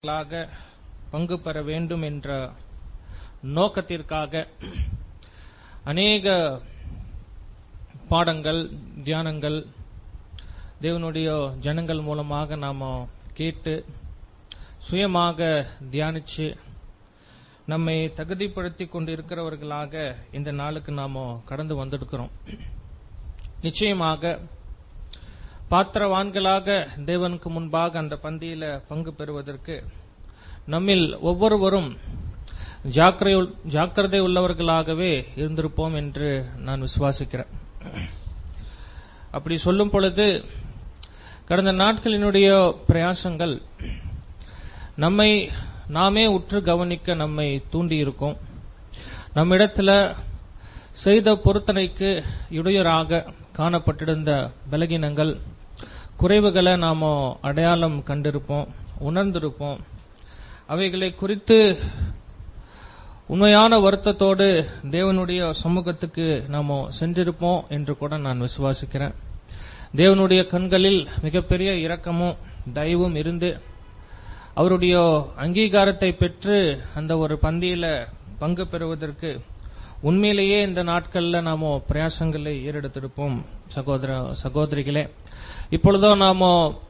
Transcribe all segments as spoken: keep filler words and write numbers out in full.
பங்கு பெற வேண்டும் என்ற நோக்கத்திற்காக அநேக பாடங்கள், தியானங்கள் தேவனுடைய ஜனங்கள் மூலமாக நாம கேட்டு சுயமாக தியானிச்சு நம்மை தகுதிப்படுத்திக் கொண்டிருக்கிறவர்களாக இந்த நாளுக்கு நாம கடந்து வந்திருக்கிறோம். நிச்சயமாக பாத்திரவான்களாக தேவனுக்கு முன்பாக அந்த பந்தியில பங்கு பெறுவதற்கு நம்மில் ஒவ்வொருவரும் ஜாக்கிரதை உள்ளவர்களாகவே இருந்திருப்போம் என்று நான் விசுவாசிக்கிறேன். அப்படி சொல்லும் பொழுது கடந்த நாட்களினுடைய பிரயாசங்கள் நம்மை நாமே உற்று கவனிக்க நம்மை தூண்டியிருக்கும். நம்மிடத்துல செய்த பொருத்தனைக்கு இடையூறாக காணப்பட்டிருந்த பலகீனங்கள், குறைவுகளை நாம அடையாளம் கண்டிருப்போம், உணர்ந்திருப்போம். அவைகளை குறித்து உண்மையான வருத்தத்தோடு தேவனுடைய சமூகத்துக்கு நாம சென்றிருப்போம் என்று கூட நான் விசுவாசிக்கிறேன். தேவனுடைய கண்களில் மிகப்பெரிய இரக்கமும் தயவும் இருந்து அவருடைய அங்கீகாரத்தை பெற்று அந்த ஒரு பந்தியில பங்கு பெறுவதற்கு உண்மையிலேயே இந்த நாட்கள்ல நாம பிரயாசங்களை ஏறெடுத்திருப்போம். சகோதர சகோதரிகளே, இப்பொழுதோ நாம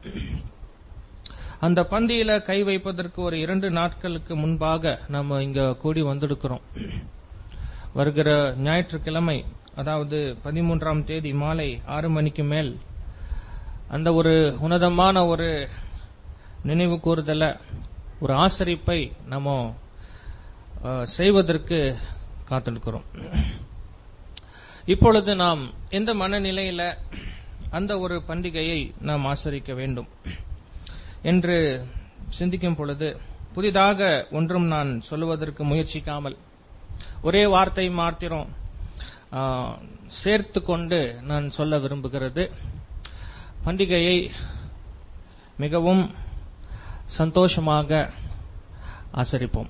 அந்த பந்தியில கை வைப்பதற்கு ஒரு இரண்டு நாட்களுக்கு முன்பாக நாம இங்க கூடி வந்திருக்கிறோம். வருகிற ஞாயிற்றுக்கிழமை, அதாவது பதிமூன்றாம் தேதி மாலை ஆறு மணிக்கு மேல் அந்த ஒரு உன்னதமான ஒரு நினைவு கூறுதல, ஒரு ஆசரிப்பை நாம செய்வதற்கு காத்திருக்கிறோம். இப்பொழுது நாம் எந்த மனநிலையில அந்த ஒரு பண்டிகையை நாம் ஆசரிக்க வேண்டும் என்று சிந்திக்கும் பொழுது புதிதாக ஒன்றும் நான் சொல்லுவதற்கு முயற்சிக்காமல் ஒரே வார்த்தை மாத்திரம் சேர்த்து கொண்டு நான் சொல்ல விரும்புகிறது, பண்டிகையை மிகவும் சந்தோஷமாக ஆசரிப்போம்.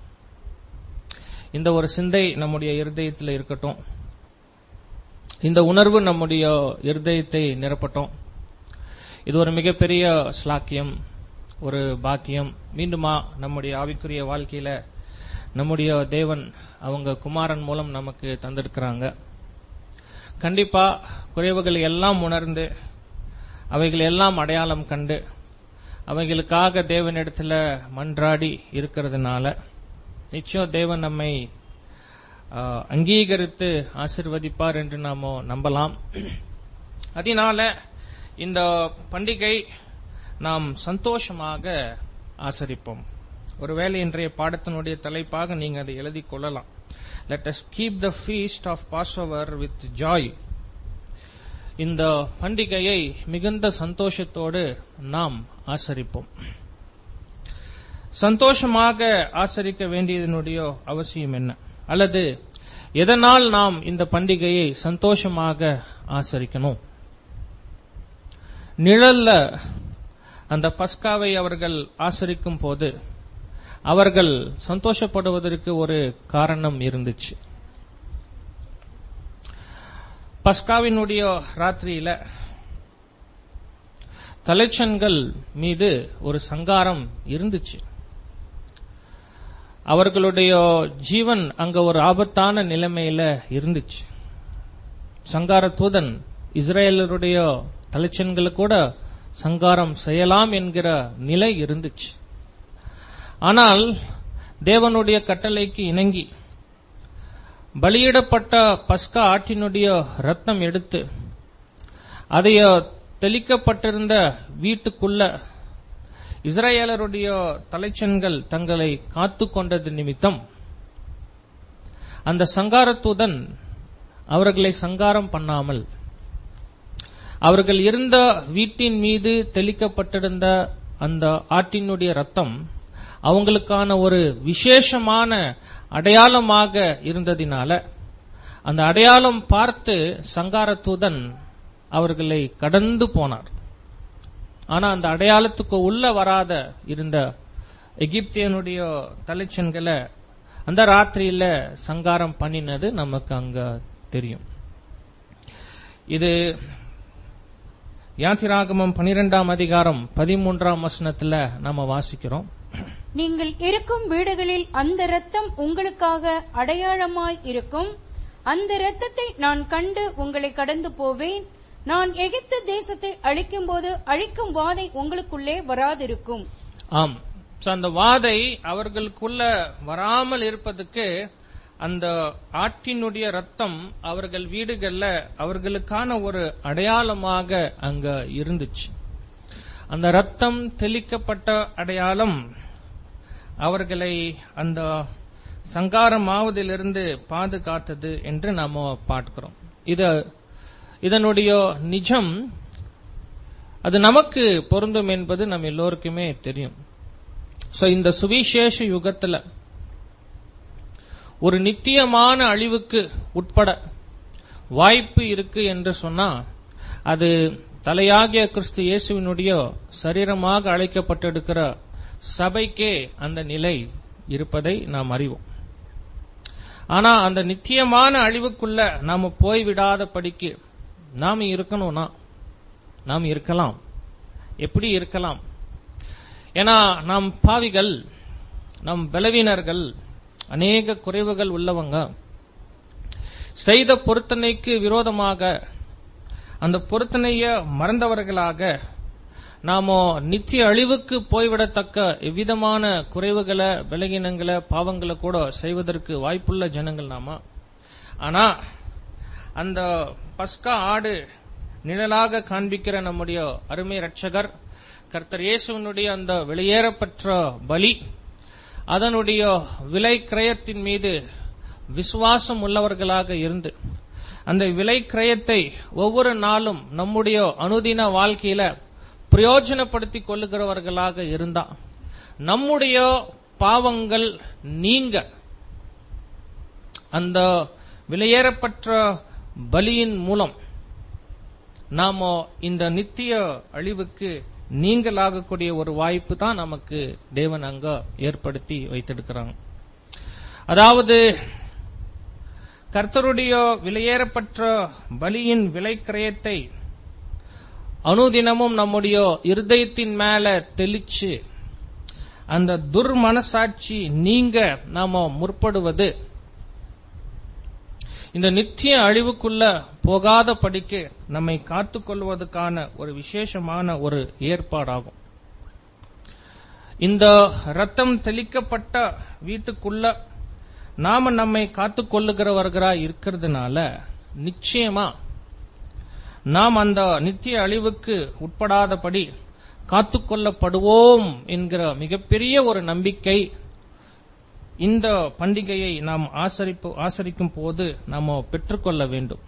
இந்த ஒரு சிந்தை நம்முடைய இருதயத்தில் இருக்கட்டும். இந்த உணர்வு நம்முடைய இருதயத்தை நிரப்பட்டும். இது ஒரு மிகப்பெரிய ஸ்லாக்கியம், ஒரு பாக்கியம். மீண்டுமா நம்முடைய ஆவிக்குரிய வாழ்க்கையில நம்முடைய தேவன் அவங்க குமாரன் மூலம் நமக்கு தந்திருக்கிறாங்க. கண்டிப்பா குறைவுகளை எல்லாம் உணர்ந்து அவைகள் எல்லாம் அடையாளம் கண்டு அவைகளுக்காக தேவனிடத்துல மன்றாடி இருக்கிறதுனால நிச்சயம் தேவன் நம்மை அங்கீகரித்து ஆசீர்வதிப்பார் என்று நாம நம்பலாம். அதனால இந்த பண்டிகை நாம் சந்தோஷமாக ஆசரிப்போம். ஒருவேளை இன்றைய பாடத்தினுடைய தலைப்பாக நீங்க அதை எழுதி கொள்ளலாம். Let us keep the feast of Passover with joy. இந்த பண்டிகையை மிகுந்த சந்தோஷத்தோடு நாம் ஆசரிப்போம். சந்தோஷமாக ஆசரிக்க வேண்டியதனுடைய அவசியம் என்ன, அல்லது எதனால் நாம் இந்த பண்டிகையை சந்தோஷமாக ஆசரிக்கணும்? நிழல்ல அந்த பஸ்காவை அவர்கள் ஆசரிக்கும் போது அவர்கள் சந்தோஷப்படுவதற்கு ஒரு காரணம் இருந்துச்சு. பஸ்காவினுடைய ராத்திரியில தலைச்சன்கள் மீது ஒரு சங்காரம் இருந்துச்சு. அவர்களுடைய ஜீவன் அங்க ஒரு ஆபத்தான நிலைமையில இருந்துச்சு. சங்கார தூதன் இஸ்ரேலருடைய தலைச்சன்களை கூட சங்காரம் செய்யலாம் என்கிற நிலை இருந்துச்சு. ஆனால் தேவனுடைய கட்டளைக்கு இணங்கி பலியிடப்பட்ட பஸ்கா ஆட்டினுடைய ரத்தம் எடுத்து அதைய தெளிக்கப்பட்டிருந்த வீட்டுக்குள்ள இஸ்ரேலருடைய தலைச்சன்கள் தங்களை காத்து கொண்டது நிமித்தம் அந்த சங்காரத்தூதன் அவர்களை சங்காரம் பண்ணாமல் அவர்கள் இருந்த வீட்டின் மீது தெளிக்கப்பட்டிருந்த அந்த ஆட்டினுடைய ரத்தம் அவங்களுக்கான ஒரு விசேஷமான அடையாளமாக இருந்ததினால அந்த அடையாளம் பார்த்து சங்காரத்தூதன் அவர்களை கடந்து போனார். ஆனா அந்த அடையாளத்துக்கு உள்ள வராத இருந்த எகிப்தியனுடைய தலைச்சன்களை அந்த ராத்திரியில சங்காரம் பண்ணினது நமக்கு அங்க தெரியும். இது யாத்திராகமம் பனிரெண்டாம் அதிகாரம் பதிமூன்றாம் வசனத்துல நாம வாசிக்கிறோம். நீங்கள் இருக்கும் வீடுகளில் அந்த இரத்தம் உங்களுக்காக அடையாளமாய் இருக்கும். அந்த இரத்தத்தை நான் கண்டு உங்களை கடந்து போவேன். நான் எகிப்து தேசத்தை அழிக்கும் போது அழிக்கும் வாதை உங்களுக்குள்ளே வராதிருக்கும். ஆம், அந்த வாதை அவர்களுக்குள்ள வராமல் இருப்பதுக்கு அந்த ஆட்டினுடைய ரத்தம் அவர்கள் வீடுகள்ல அவர்களுக்கான ஒரு அடையாளமாக அங்க இருந்துச்சு. அந்த ரத்தம் தெளிக்கப்பட்ட அடையாளம் அவர்களை அந்த சங்காரமாவதிலிருந்து பாதுகாத்தது என்று நாம பார்க்கிறோம். இது இதனுடைய நிஜம் அது நமக்கு பொருந்தும் என்பது நம்ம எல்லோருக்குமே தெரியும். சோ இந்த சுவிசேஷ யுகத்துல ஒரு நித்தியமான அழிவுக்கு உட்பட வாய்ப்பு இருக்கு என்று சொன்னா அது தலையாகிய கிறிஸ்து இயேசுவினுடைய சரீரமாக அழைக்கப்பட்டிருக்கிற சபைக்கே அந்த நிலை இருப்பதை நாம் அறிவோம். ஆனா அந்த நித்தியமான அழிவுக்குள்ள நாம போய்விடாத படிக்கு நாம இருக்கணும்னா நாம் இருக்கலாம். எப்படி இருக்கலாம்? ஏன்னா நாம் பாவிகள், நாம் பலவீனர்கள், அநேக குறைவுகள் உள்ளவங்க. செய்த பொருத்தனைக்கு விரோதமாக அந்த பொருத்தனைய மறந்தவர்களாக நாம நித்திய அழிவுக்கு போய்விடத்தக்க எவ்விதமான குறைவுகளை, பலகீனங்களை, பாவங்களை கூட செய்வதற்கு வாய்ப்புள்ள ஜனங்கள் நாம. ஆனா அந்த பஸ்கா ஆடு நிழலாக காண்பிக்கிற நம்முடைய அருமை ரட்சகர் கர்த்தர் இயேசுவினுடைய அந்த வெளியேறப்பட்ட பலி, அதனுடைய விலை கிரயத்தின் மீது விசுவாசம் உள்ளவர்களாக இருந்து அந்த விலை கிரயத்தை ஒவ்வொரு நாளும் நம்முடைய அனுதின வாழ்க்கையில பிரயோஜனப்படுத்திக் கொள்ளுகிறவர்களாக இருந்தா நம்முடைய பாவங்கள் நீங்க அந்த விலையேறப்பட்ட பலியின் மூலம் நாம இந்த நித்திய அழிவுக்கு நீங்களாகக்கூடிய ஒரு வாய்ப்பு தான் நமக்கு தேவன் அங்க ஏற்படுத்தி வைத்திருக்கிறாங்க. அதாவது கர்த்தருடைய விலையேறப்பட்ட பலியின் விலை கிரயத்தை அனுதினமும் நம்முடைய இருதயத்தின் மேல தெளிச்சு அந்த துர்மனசாட்சி நீங்க நாம முற்படுவது இந்த நித்திய அழிவுக்குள்ள போகாத படிக்கு நம்மை காத்துக்கொள்வதற்கான ஒரு விசேஷமான ஒரு ஏற்பாடாகும். இந்த ரத்தம் தெளிக்கப்பட்ட வீட்டுக்குள்ள நாம நம்மை காத்துக்கொள்ளுகிறவர்களா இருக்கிறதுனால நிச்சயமா நாம் அந்த நித்திய அழிவுக்கு உட்படாதபடி காத்துக்கொள்ளப்படுவோம் என்கிற மிகப்பெரிய ஒரு நம்பிக்கை இந்த பண்டிகையை நாம் ஆசரிப்பு ஆசரிக்கும் போது நாம் பெற்றுக்கொள்ள வேண்டும்.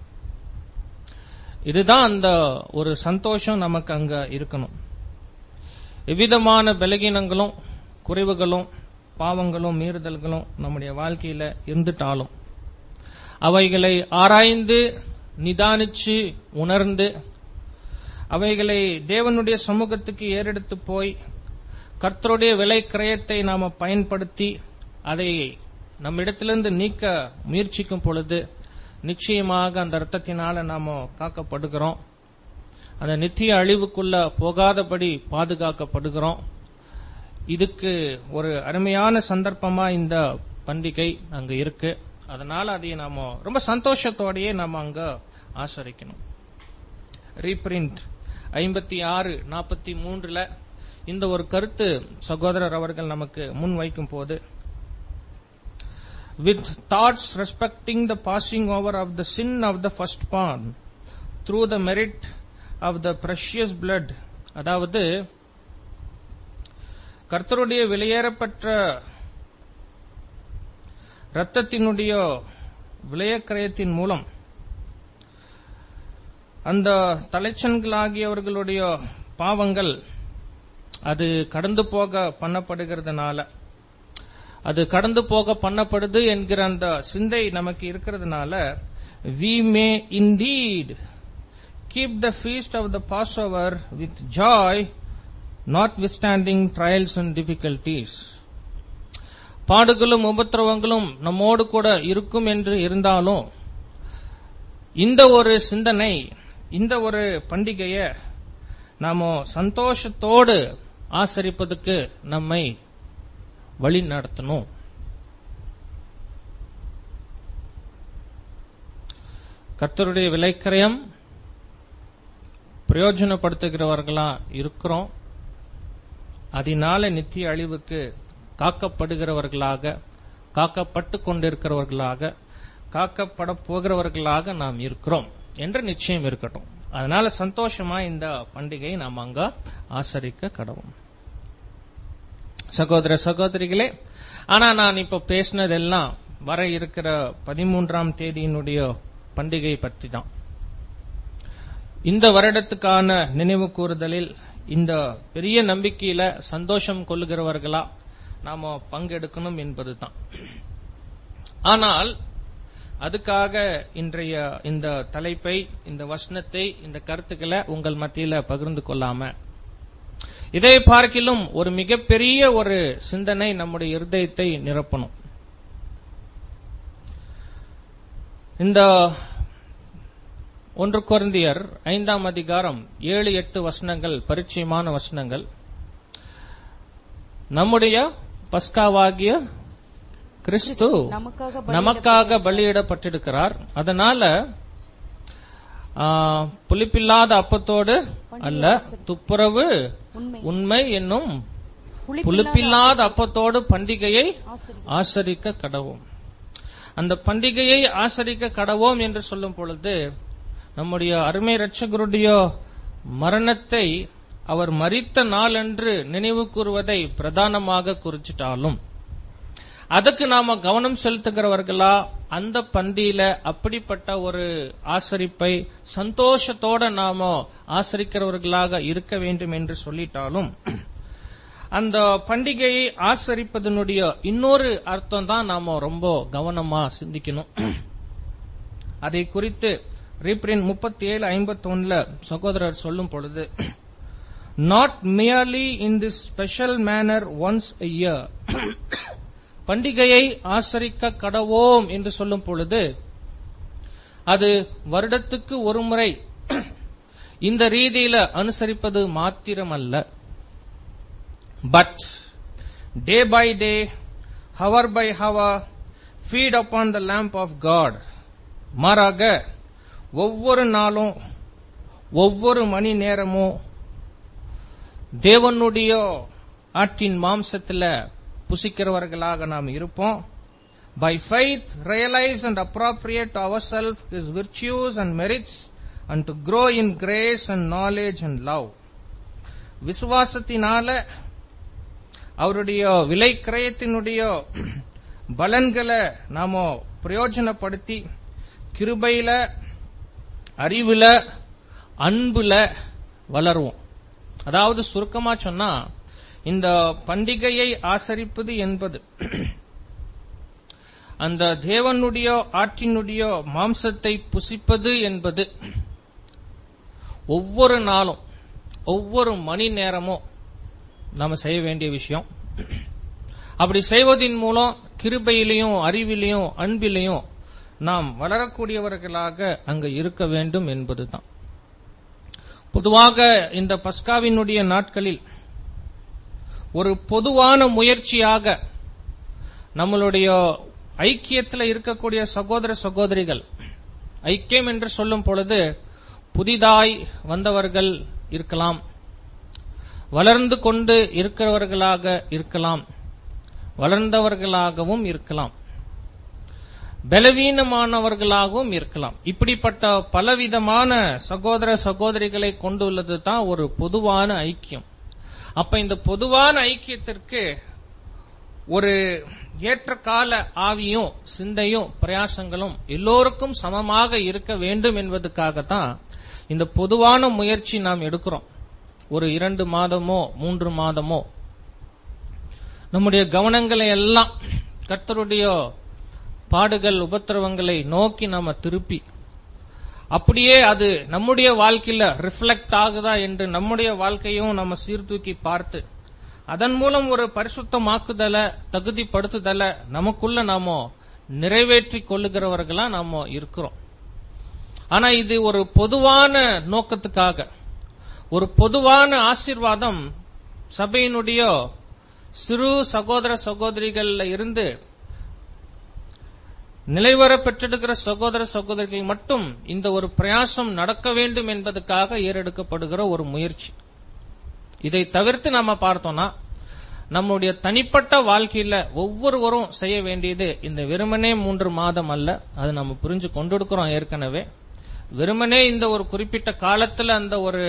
இதுதான் அந்த ஒரு சந்தோஷம் நமக்கு அங்க இருக்கணும். எவ்விதமான பலகீனங்களும், குறைவுகளும், பாவங்களும், மீறுதல்களும் நம்முடைய வாழ்க்கையில இருந்துட்டாலும் அவைகளை ஆராய்ந்து நிதானிச்சு உணர்ந்து அவைகளை தேவனுடைய சமூகத்துக்கு ஏறெடுத்து போய் கர்த்தருடைய விலை கிரயத்தை நாம பயன்படுத்தி அதை நம்மிடத்திலிருந்து நீக்க முயற்சிக்கும் பொழுது நிச்சயமாக அந்த இரத்தத்தினால நாம காக்கப்படுகிறோம். அந்த நித்திய அழிவுக்குள்ள போகாதபடி பாதுகாக்கப்படுகிறோம். இதுக்கு ஒரு அருமையான சந்தர்ப்பமா இந்த பண்டிகை அங்க இருக்கு. அதனால அதை நாம ரொம்ப சந்தோஷத்தோடயே நாம அங்க ஆசரிக்கணும். ரீபிரிண்ட் ஐம்பத்தி ஆறு நாற்பத்தி மூன்றுல இந்த ஒரு கருத்து சகோதரர் அவர்கள் நமக்கு முன் வைக்கும் போது, with thoughts respecting the passing over of the sin of the firstborn through the merit of the precious blood, அதாவது கர்த்தருடைய வெளியேறப்பட்ட இரத்தத்தினுடைய விலையக்கிரயத்தின் மூலம் அந்த தலைச்சன்களாகியவர்களுடைய பாவங்கள் அது கடந்து போக பண்ணப்படுகிறதுனால, அது கடந்து போக பண்ணப்படுது என்கிற அந்த சிந்தை நமக்கு இருக்கிறதுனால, we may indeed keep the feast of the Passover with joy, notwithstanding trials and difficulties. பாடுகளும் உபத்திரவங்களும் நம்மோடு கூட இருக்கும் என்று இருந்தாலும் இந்த ஒரு சிந்தனை, இந்த ஒரு பண்டிகையை நாம சந்தோஷத்தோடு ஆசரிப்பதற்கு நம்மை வழி நடத்தணும். கர்த்தருடைய விலைக்கிரயம் பிரயோஜனப்படுத்துகிறவர்களா இருக்கிறோம். அதனால நித்திய அழிவுக்கு காக்கப்படுகிறவர்களாக, காக்கப்பட்டு கொண்டிருக்கிறவர்களாக, காக்கப்பட போகிறவர்களாக நாம் இருக்கிறோம் என்ற நிச்சயம் இருக்கட்டும். அதனால சந்தோஷமா இந்த பண்டிகையை நாம் அங்க ஆசரிக்க கடவும். சகோதர சகோதரிகளே, ஆனா நான் இப்ப பேசினதெல்லாம் வர இருக்கிற பதிமூன்றாம் தேதியினுடைய பண்டிகை பற்றி தான். இந்த வருடத்துக்கான நினைவு கூறுதலில் இந்த பெரிய நம்பிக்கையில சந்தோஷம் கொள்ளுகிறவர்களா நாம பங்கெடுக்கணும் என்பதுதான். ஆனால் அதுக்காக இன்றைய இந்த தலைப்பை, இந்த வசனத்தை, இந்த கருத்துக்களை உங்கள் மத்தியில பகிர்ந்து கொள்ளாம, இதை பார்க்கிலும் ஒரு மிகப்பெரிய ஒரு சிந்தனை நம்முடைய இருதயத்தை நிரப்பணும். இந்த ஒன்று கொரிந்தியர் ஐந்தாம் அதிகாரம் ஏழு எட்டு வசனங்கள் பரிச்சயமான வசனங்கள். நம்முடைய பஸ்காவாகிய கிறிஸ்து நமக்காக பலியிடப்பட்டிருக்கிறார். அதனால புளிப்பில்லாத அப்பத்தோடு அல்ல, துப்புரவு உண்மை என்னும் புளிப்பில்லாத அப்பத்தோடு பண்டிகையை ஆசரிக்க கடவோம். அந்த பண்டிகையை ஆசரிக்க கடவோம் என்று சொல்லும் பொழுது நம்முடைய அருமை இரட்சகருடைய மரணத்தை அவர் மரித்த நாளன்று நினைவு கூறுவதை பிரதானமாக குறிச்சிட்டாலும், அதுக்கு நாம கவனம் செலுத்துகிறவர்களா அந்த பந்தியில அப்படிப்பட்ட ஒரு ஆசரிப்பை சந்தோஷத்தோட நாம ஆசரிக்கிறவர்களாக இருக்க வேண்டும் என்று சொல்லிட்டாலும், அந்த பண்டிகையை ஆசரிப்பதனுடைய இன்னொரு அர்த்தம் தான் நாம ரொம்ப கவனமா சிந்திக்கணும். அதை குறித்து ரீப்ரிண்ட் முப்பத்தி ஏழு ஐம்பத்தி ஒன்னுல சகோதரர் சொல்லும் பொழுது, not merely in this special manner once a year, பண்டிகையை ஆசரிக்க கடவோம் என்று சொல்லும் பொழுது அது வருடத்துக்கு ஒரு முறை இந்த ரீதியில அனுசரிப்பது மாத்திரமல்ல, but day by day, hour by hour, feed upon the lamb of God. மாறாக ஒவ்வொரு நாளும், ஒவ்வொரு மணி நேரமும் தேவனுடைய ஆற்றின் மாம்சத்துல புசிக்கிறவர்களாக நாம் இருப்போம். By faith, realize and appropriate ourselves His virtues and merits, and to grow in grace and knowledge and love. விசுவாசத்தினால அவருடைய விலை கிரயத்தினுடைய பலன்களை நாம பிரயோஜனப்படுத்தி கிருபையில, அறிவுல, அன்புல வளருவோம். அதாவது சுருக்கமா சொன்னா, இந்த பண்டிகையை ஆசரிப்பது என்பது அந்த தேவனுடைய ஆற்றினுடைய மாம்சத்தை புசிப்பது என்பது ஒவ்வொரு நாளும், ஒவ்வொரு மணி நேரமும் நாம செய்ய வேண்டிய விஷயம். அப்படி செய்வதன் மூலம் கிருபையிலையும், அறிவிலையும், அன்பிலையும் நாம் வளரக்கூடியவர்களாக அங்க இருக்க வேண்டும் என்பதுதான். பொதுவாக இந்த பஸ்காவினுடைய நாட்களில் ஒரு பொதுவான முயற்சியாக நம்மளுடைய ஐக்கியத்தில் இருக்கக்கூடிய சகோதர சகோதரிகள், ஐக்கியம் என்று சொல்லும் பொழுது புதிதாய் வந்தவர்கள் இருக்கலாம், வளர்ந்து கொண்டு இருக்கிறவர்களாக இருக்கலாம், வளர்ந்தவர்களாகவும் இருக்கலாம், பலவீனமானவர்களாகவும் இருக்கலாம். இப்படிப்பட்ட பலவிதமான சகோதர சகோதரிகளை கொண்டுள்ளது தான் ஒரு பொதுவான ஐக்கியம். அப்ப இந்த பொதுவான ஐக்கியத்திற்கு ஒரு ஏற்ற கால ஆவியும், சிந்தையும், பிரயாசங்களும் எல்லோருக்கும் சமமாக இருக்க வேண்டும் என்பதற்காகத்தான் இந்த பொதுவான முயற்சி நாம் எடுக்கிறோம். ஒரு இரண்டு மாதமோ மூன்று மாதமோ நம்முடைய கவனங்களை எல்லாம் கர்த்தருடைய பாடுகள், உபத்திரவங்களை நோக்கி நாம திருப்பி, அப்படியே அது நம்முடைய வாழ்க்கையில ரிஃப்ளெக்ட் ஆகுதா என்று நம்முடைய வாழ்க்கையும் நம்ம சீர்தூக்கி பார்த்து, அதன் மூலம் ஒரு பரிசுத்தமாக்குதல, தகுதிப்படுத்துதல நமக்குள்ள நாம நிறைவேற்றி கொள்ளுகிறவர்களா நாம இருக்கிறோம். ஆனா இது ஒரு பொதுவான நோக்கத்துக்காக, ஒரு பொதுவான ஆசீர்வாதம் சபையினுடைய சிறு சகோதர சகோதரிகள்ல இருந்து நிலைவர பெற்றெடுக்கிற சகோதர சகோதரிகள் மட்டும் இந்த ஒரு பிரயாசம் நடக்க வேண்டும் என்பதற்காக ஏறெடுக்கப்படுகிற ஒரு முயற்சி. இதை தவிர்த்து நாம பார்த்தோம்னா நம்முடைய தனிப்பட்ட வாழ்க்கையில ஒவ்வொருவரும் செய்ய வேண்டியது இந்த வெறுமனே மூன்று மாதம் அல்ல. அது நம்ம புரிஞ்சு கொண்டிருக்கிறோம் ஏற்கனவே. வெறுமனே இந்த ஒரு குறிப்பிட்ட காலத்துல அந்த ஒரு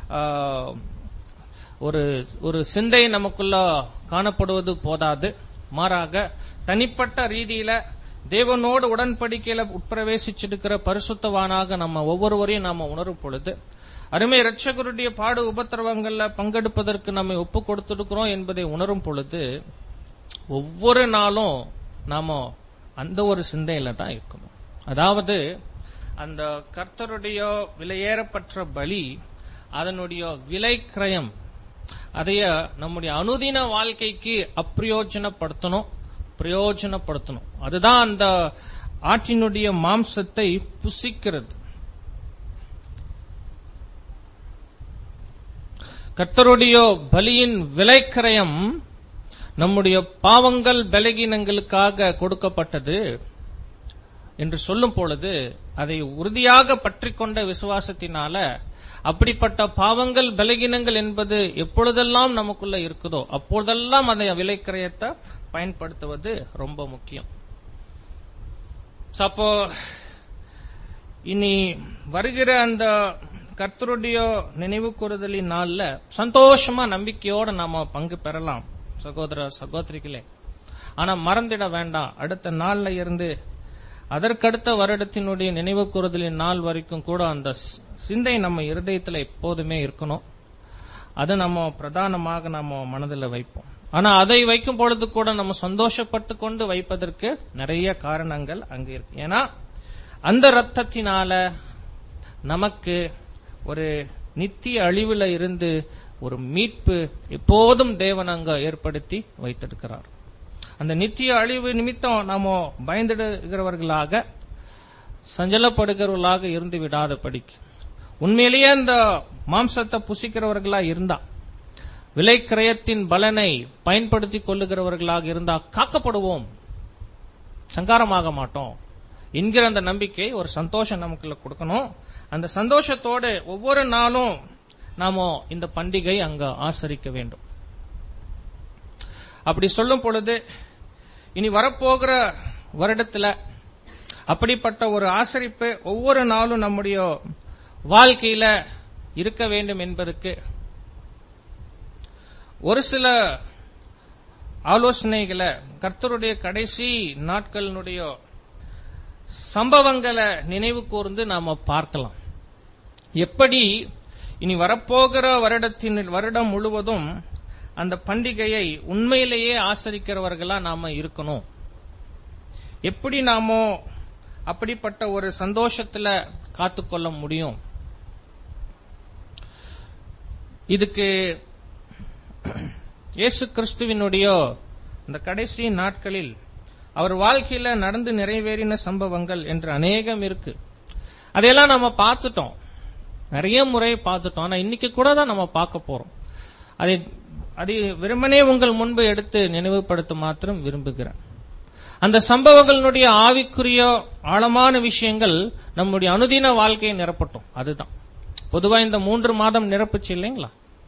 ஒரு ஒரு சிந்தை நமக்குள்ள காணப்படுவது போதாது. மாறாக தனிப்பட்ட ரீதியில தேவனோடு உடன்படிக்கையில உட்பிரவேசிச்சிருக்கிற பரிசுத்தவானாக நம்ம ஒவ்வொருவரையும் நாம உணரும் பொழுது அருமை இரட்சகருடைய பாடு உபத்திரவங்கள்ல பங்கெடுப்பதற்கு நம்ம ஒப்பு கொடுத்திருக்கிறோம் என்பதை உணரும் பொழுது ஒவ்வொரு நாளும் நாம அந்த ஒரு சிந்தையில தான் இருக்கணும். அதாவது அந்த கர்த்தருடைய விலையேறப்பட்ட பலி, அதனுடைய விலை கிரயம், அதைய நம்முடைய அனுதின வாழ்க்கைக்கு அப்பிரயோஜனப்படுத்தணும், பிரயோஜனப்படுத்தணும். அதுதான் அந்த ஆற்றினுடைய மாம்சத்தை புசிக்கிறது. கர்த்தருடைய பலியின் விலைக்கிரயம் நம்முடைய பாவங்கள் பலகீனங்களுக்காக கொடுக்கப்பட்டது என்று சொல்லும் பொழுது அதை உறுதியாக பற்றிக் கொண்ட விசுவாசத்தினால அப்படிப்பட்ட பாவங்கள் பலகீனங்கள் என்பது எப்பொழுதெல்லாம் நமக்குள்ள இருக்குதோ அப்பொழுதெல்லாம் அந்த விலைக்கிரயத்தை பயன்படுத்துவது ரொம்ப முக்கியம். அப்போ இனி வருகிற அந்த கர்த்தருடைய நினைவு கூறுதலின் நாள்ல சந்தோஷமா நம்பிக்கையோட நாம பங்கு பெறலாம் சகோதர சகோதரிகளே. ஆனா மறந்துட வேண்டாம், அடுத்த நாள்ல இருந்து அதற்கடுத்த வருடத்தினுடைய நினைவு கூறுதலின் நாள் வரைக்கும் கூட அந்த சிந்தை நம்ம இருதயத்துல எப்போதுமே இருக்கணும். அது நம்ம பிரதானமாக நம்ம மனதில் வைப்போம். ஆனா அதை வைக்கும் பொழுது கூட நம்ம சந்தோஷப்பட்டு கொண்டு வைப்பதற்கு நிறைய காரணங்கள் அங்க இருக்கு. ஏன்னா அந்த ரத்தத்தினால நமக்கு ஒரு நித்திய அழிவுல இருந்து ஒரு மீட்பு எப்போதும் தேவன் அங்க ஏற்படுத்தி வைத்திருக்கிறார். அந்த நித்திய அழிவு நிமித்தம் நாம பயந்துடுகிறவர்களாக சஞ்சலப்படுகிறவர்களாக இருந்து விடாதபடிக்கு உண்மையிலேயே அந்த மாம்சத்தை புசிக்கிறவர்களா இருந்தா, விலை கிரயத்தின் பலனை பயன்படுத்திக் கொள்ளுகிறவர்களாக இருந்தா காக்கப்படுவோம், சங்காரமாக மாட்டோம் என்கிற அந்த நம்பிக்கை ஒரு சந்தோஷம் நமக்குள்ள கொடுக்கணும். அந்த சந்தோஷத்தோடு ஒவ்வொரு நாளும் நாம இந்த பண்டிகை அங்க ஆசரிக்க வேண்டும். அப்படி சொல்லும் பொழுது இனி வரப்போகிற வருடத்துல அப்படிப்பட்ட ஒரு ஆசரிப்பு ஒவ்வொரு நாளும் நம்முடைய வாழ்க்கையில இருக்க வேண்டும் என்பதற்கு ஒரு சில ஆலோசனைகளை கர்த்தருடைய கடைசி நாட்களினுடைய சம்பவங்களை நினைவு கூர்ந்து நாம பார்க்கலாம். எப்படி இனி வரப்போகிற வருடத்தின் வருடம் முழுவதும் அந்த பண்டிகையை உண்மையிலேயே ஆசரிக்கிறவர்களா நாம இருக்கணும், எப்படி நாம அப்படிப்பட்ட ஒரு சந்தோஷத்துல காத்துக்கொள்ள முடியும். இதுக்கு இயேசு கிறிஸ்துவினுடைய இந்த கடைசி நாட்களில் அவர் வாழ்க்கையில நடந்து நிறைவேறின சம்பவங்கள் என்று அநேகம் இருக்கு. அதையெல்லாம் நம்ம பார்த்துட்டோம், நிறைய முறை பார்த்துட்டோம். ஆனா இன்னைக்கு கூட தான் நம்ம பார்க்க போறோம். அதை அதை வெறுமனே உங்கள் முன்பு எடுத்து நினைவுபடுத்த மாத்திரம் விரும்புகிறேன். அந்த சம்பவங்களுடைய ஆவிக்குரிய ஆழமான விஷயங்கள் நம்முடைய அனுதின வாழ்க்கையை நிரப்பட்டும். அதுதான் பொதுவா இந்த மூன்று மாதம் நிரப்புச்சு இல்லைங்களா?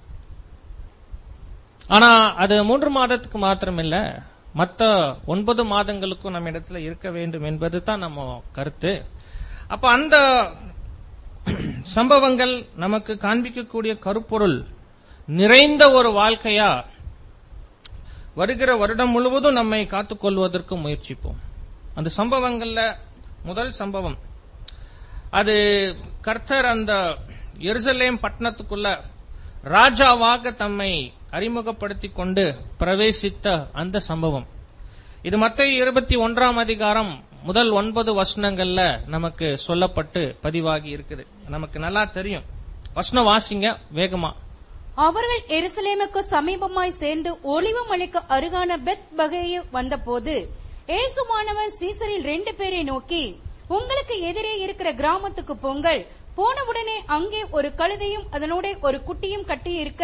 ஆனா அது மூன்று மாதத்துக்கு மாத்திரம் இல்ல, மற்ற ஒன்பது மாதங்களுக்கும் நம்ம இடத்துல இருக்க வேண்டும் என்பது தான் நம்ம கருத்து. அப்ப அந்த சம்பவங்கள் நமக்கு காண்பிக்கக்கூடிய கருப்பொருள் நிறைந்த ஒரு வாழ்க்கையா வருகிற வருடம் முழுவதும் நம்மை காத்துக்கொள்வதற்கு முயற்சிப்போம். அந்த சம்பவங்கள்ல முதல் சம்பவம், அது கர்த்தர் அந்த எருசலேம் பட்டணத்துக்குள்ள ராஜாவாக தம்மை அறிமுகப்படுத்திக் கொண்டு பிரவேசித்த அந்த சம்பவம். இது மத்தேயு இருபத்தி ஒன்றாம் அதிகாரம் முதல் ஒன்பது வசனங்கள்ல நமக்கு சொல்லப்பட்டு பதிவாகி இருக்குது. நமக்கு நல்லா தெரியும். வசனம் வாசிங்க வேகமா. அவர்கள் எருசலேமுக்கு சமீபமாய் சேர்ந்து ஒலிவ மலைக்கு அருகான பெத் பகேயு வந்தபோது இயேசுவானவர் சீசரில் ரெண்டு பேரை நோக்கி, உங்களுக்கு எதிரே இருக்கிற கிராமத்துக்கு போங்கள், போனவுடனே அங்கே ஒரு கழுதையும் அதனோட ஒரு குட்டியும் கட்டியிருக்க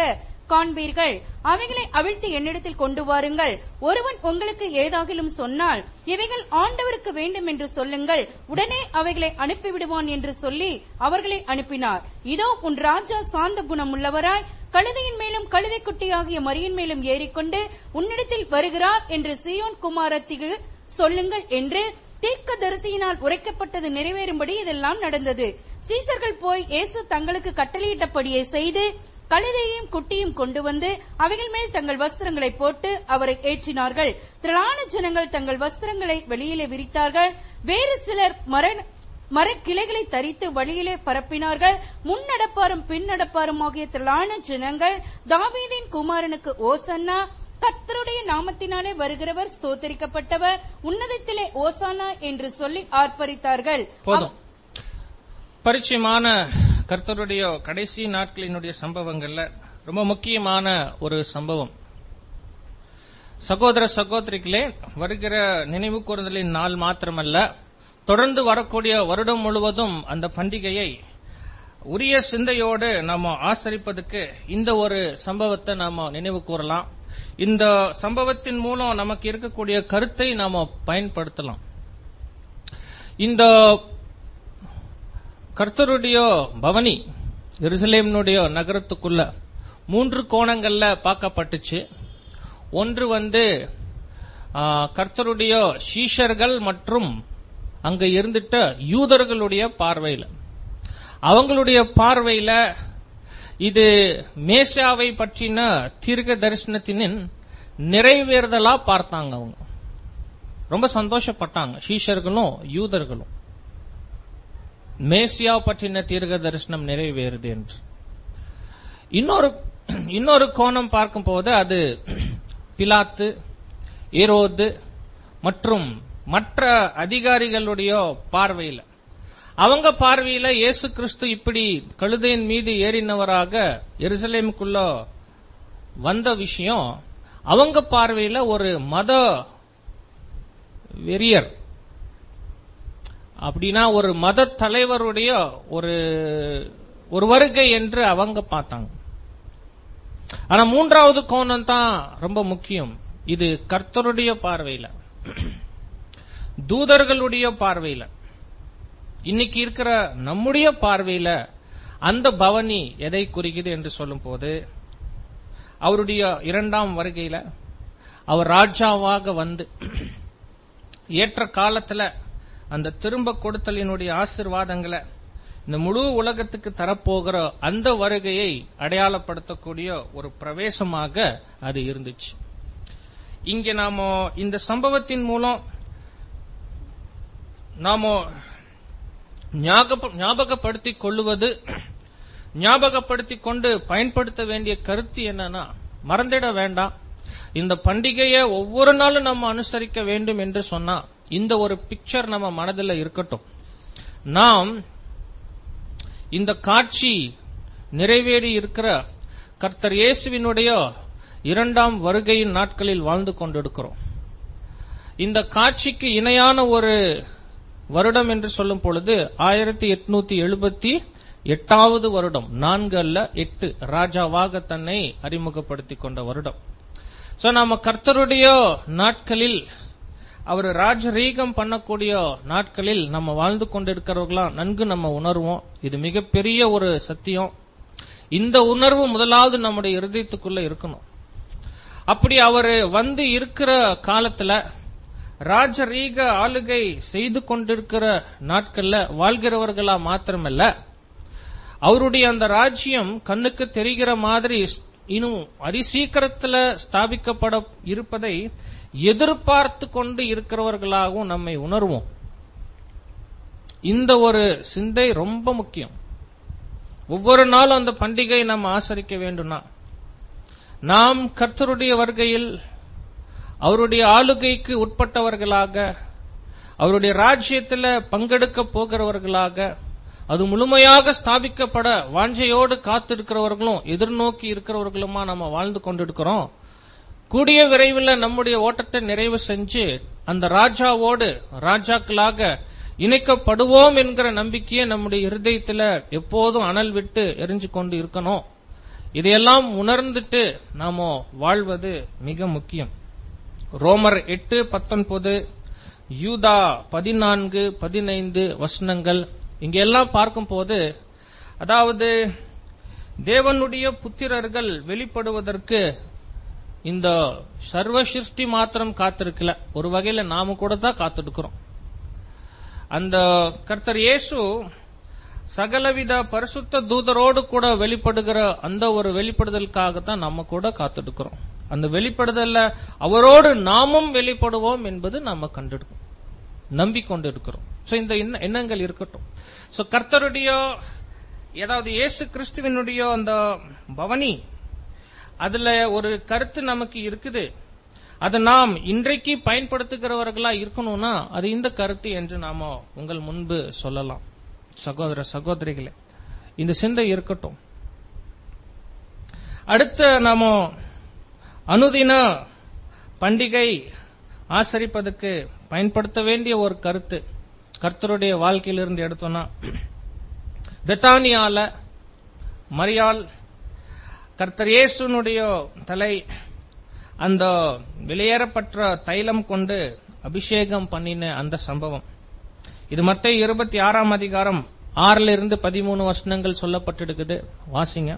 காண்பீர்கள். அவைகளை அவிழ்த்து என்னிடத்தில் கொண்டு வாருங்கள். ஒருவன் உங்களுக்கு ஏதாகிலும் சொன்னால் இவைகள் ஆண்டவருக்கு வேண்டும் என்று சொல்லுங்கள், உடனே அவைகளை அனுப்பிவிடுவான் என்று சொல்லி அவர்களை அனுப்பினார். இதோ உன் ராஜா சாந்த குணம் உள்ளவராய் கழுதையின் மேலும் கழுதை குட்டியாகிய மரியின் மேலும் ஏறிக்கொண்டு உன்னிடத்தில் வருகிறார் என்று சீயோன் குமாரத்திக்கு சொல்லுங்கள் என்று தீர்க்கதரிசியினால் உரைக்கப்பட்டது நிறைவேறும்படி இதெல்லாம் நடந்தது. சீசர்கள் போய் இயேசு தங்களுக்கு கட்டளையிட்டபடியே செய்து கழுதையையும் குட்டியும் கொண்டு வந்து அவைகள் மேல் தங்கள் வஸ்திரங்களை போட்டு அவரை ஏற்றினார்கள். திரளான ஜனங்கள் தங்கள் வஸ்திரங்களை வெளியிலே விரித்தார்கள். வேறு சிலர் மர மரக்கிளைகளை தரித்து வழியிலே பரப்பினார்கள். முன் நடப்பாரும் பின் நடப்பாரும் ஆகிய திரளான ஜனங்கள் தாவீதின் குமாரனுக்கு ஓசன்னா, கர்த்தருடைய நாமத்தினாலே வருகிறவர் ஸ்தோத்தரிக்கப்பட்டவர், உன்னதத்திலே ஓசானா என்று சொல்லி ஆர்ப்பரித்தார்கள். போதும். பரிச்சயமான கர்த்தருடைய கடைசி நாட்களினுடைய சம்பவங்கள்ல ரொம்ப முக்கியமான ஒரு சம்பவம். சகோதர சகோதரிகளே, வருகிற நினைவு கூறுதலின் நாள் மாத்திரமல்ல, தொடர்ந்து வரக்கூடிய வருடம் முழுவதும் அந்த பண்டிகையை உரிய சிந்தையோடு நாம ஆசரிப்பதற்கு இந்த ஒரு சம்பவத்தை நாம நினைவு கூறலாம். இந்த சம்பவத்தின் மூலம் நமக்கு இருக்கக்கூடிய கருத்தை நாம பயன்படுத்தலாம். இந்த கர்த்தருடைய பவனி எருசலேமினுடைய நகரத்துக்குள்ள மூன்று கோணங்கள்ல பார்க்கப்பட்டுச்சு. ஒன்று வந்து கர்த்தருடைய சீஷர்கள் மற்றும் அங்க இருந்துட்ட யூதர்களுடைய பார்வையில, அவங்களுடைய பார்வையில இது மேசியாவை பற்றின தீர்க்க தரிசனத்தின் நிறைவேறுதலா பார்த்தாங்க. அவங்க ரொம்ப சந்தோஷப்பட்டாங்க, சீஷர்களும் யூதர்களும், மேசியா பற்றின தீர்க்க தரிசனம் நிறைவேறுது என்று. இன்னொரு இன்னொரு கோணம் பார்க்கும் போது அது பிலாத்து, ஏரோது மற்றும் மற்ற அதிகாரிகளுடைய பார்வையில, அவங்க பார்வையில இயேசு கிறிஸ்து இப்படி கழுதையின் மீது ஏறினவராக எருசலேமுக்குள்ள வந்த விஷயம் அவங்க பார்வையில ஒரு மத வெறியர், அப்படின்னா ஒரு மத தலைவருடைய ஒரு ஒரு வருகை என்று அவங்க பார்த்தாங்க. ஆனா மூன்றாவது கோணம் தான் ரொம்ப முக்கியம். இது கர்த்தருடைய பார்வையில, தூதர்களுடைய பார்வையில, இன்னைக்கு இருக்கிற நம்முடைய பார்வையில அந்த பவனி எதை குறிக்குது என்று சொல்லும் போது, அவருடைய இரண்டாம் வருகையில அவர் ராஜாவாக வந்து ஏற்ற காலத்துல அந்த திரும்ப கொடுத்தலினுடைய ஆசீர்வாதங்களை இந்த முழு உலகத்துக்கு தரப்போகிற அந்த வருகையை அடையாளப்படுத்தக்கூடிய ஒரு பிரவேசமாக அது இருந்துச்சு. இங்க நாம இந்த சம்பவத்தின் மூலம் நாம ஞாபகப்படுத்திக் கொள்ளுவது, ஞாபகப்படுத்திக் கொண்டு பயன்படுத்த வேண்டிய கருத்து என்னன்னா, மறந்திட வேண்டாம், இந்த பண்டிகையை ஒவ்வொரு நாளும் நம்ம அனுசரிக்க வேண்டும் என்று சொன்னா இந்த ஒரு பிக்சர் நம்ம மனதில் இருக்கட்டும். நாம் இந்த காட்சி நிறைவேறி இருக்கிற கர்த்தர் இயேசுவினுடைய இரண்டாம் வருகையின் நாட்களில் வாழ்ந்து கொண்டிருக்கிறோம். இந்த காட்சிக்கு இணையான ஒரு வருடம் என்று சொல்லும் பொழுது ஆயிரத்தி எட்நூத்தி எழுபத்தி எட்டாவது வருடம், நான்கு அல்ல எட்டு, ராஜாவாக தன்னை அறிமுகப்படுத்திக் கொண்ட வருடம். சோ நாம கர்த்தருடைய நாட்களில், அவர் ராஜரீகம் பண்ணக்கூடிய நாட்களில் நம்ம வாழ்ந்து கொண்டிருக்கிறவர்களா நன்கு நம்ம உணர்வோம். இது மிகப்பெரிய ஒரு சத்தியம். இந்த உணர்வு முதலாவது நம்முடைய இருதயத்துக்குள்ள இருக்கணும். அப்படி அவர் வந்து இருக்கிற காலத்துல ராஜரீக ஆளுகை செய்து கொண்டிருக்கிற நாட்கள்ல வாழ்கிறவர்களா மாத்திரமல்ல, அவருடைய அந்த ராஜ்யம் கண்ணுக்கு தெரிகிற மாதிரி இன்னும் அதிசீக்கிரத்துல ஸ்தாபிக்கப்பட இருப்பதை எதிர்பார்த்து கொண்டு இருக்கிறவர்களாகவும் நம்மை உணர்வோம். இந்த ஒரு சிந்தை ரொம்ப முக்கியம். ஒவ்வொரு நாளும் அந்த பண்டிகை நாம் ஆசரிக்க வேண்டும்னா, நாம் கர்த்தருடைய வருகையில் அவருடைய ஆளுகைக்கு உட்பட்டவர்களாக, அவருடைய ராஜ்யத்தில் பங்கெடுக்க போகிறவர்களாக, அது முழுமையாக ஸ்தாபிக்கப்பட வாஞ்சையோடு காத்திருக்கிறவர்களும் எதிர்நோக்கி இருக்கிறவர்களுமா நம்ம வாழ்ந்து கொண்டிருக்கிறோம். கூடிய விரைவில் நம்முடைய ஓட்டத்தை நிறைவு செஞ்சு அந்த ராஜாவோடு ராஜாக்களாக இணைக்கப்படுவோம் என்கிற நம்பிக்கையை நம்முடைய இருதயத்தில் எப்போதும் அனல் விட்டு எரிஞ்சு கொண்டு இருக்கணும். இதையெல்லாம் உணர்ந்துட்டு நாம வாழ்வது மிக முக்கியம். ரோமர் எட்டு பத்தொன்பது, யூதா பதினான்கு பதினைந்து வசனங்கள் இங்கெல்லாம் பார்க்கும் போது, அதாவது தேவனுடைய புத்திரர்கள் வெளிப்படுவதற்கு இந்த சர்வ சிருஷ்டி மாத்திரம் காத்திருக்கல, ஒரு வகையில நாம கூட தான் காத்திருக்கிறோம். அந்த கர்த்தர் இயேசு சகலவித பரிசுத்த தூதரோடு கூட வெளிப்படுகிற அந்த ஒரு வெளிப்படுதலுக்காகத்தான் நம்ம கூட காத்திருக்கிறோம். அந்த வெளிப்படுதல்ல அவரோடு நாமும் வெளிப்படுவோம் என்பது நாம கண்டிருக்கோம், நம்பிக்கொண்டு இருக்கிறோம். சோ இந்த எண்ணங்கள் இருக்கட்டும். சோ கர்த்தருடைய, ஏதாவது இயேசு கிறிஸ்துவினுடைய அந்த பவனி, அதுல ஒரு கருத்து நமக்கு இருக்குது. அதை நாம் இன்றைக்கு பயன்படுத்துகிறவர்களா இருக்கணும்னா அது இந்த கருத்து என்று நாம உங்கள் முன்பு சொல்லலாம். சகோதர சகோதரிகளே, இந்த சிந்தை இருக்கட்டும். அடுத்து நாம அனுதின பண்டிகை ஆசரிப்பதற்கு பயன்படுத்த வேண்டிய ஒரு கருத்து கர்த்தருடைய வாழ்க்கையிலிருந்து எடுத்தோம்னா, பெத்தானியால மரியாள் கர்த்தர் இயேசுனுடைய தலை அந்த வெளியேறப்பட்ட தைலம் கொண்டு அபிஷேகம் பண்ணின அந்த சம்பவம். இது மத்தேயு இருபத்தி ஆறாம் அதிகாரம் ஆறுல இருந்து பதிமூணு வசனங்கள் சொல்லப்பட்டிருக்குது. வாசிங்க.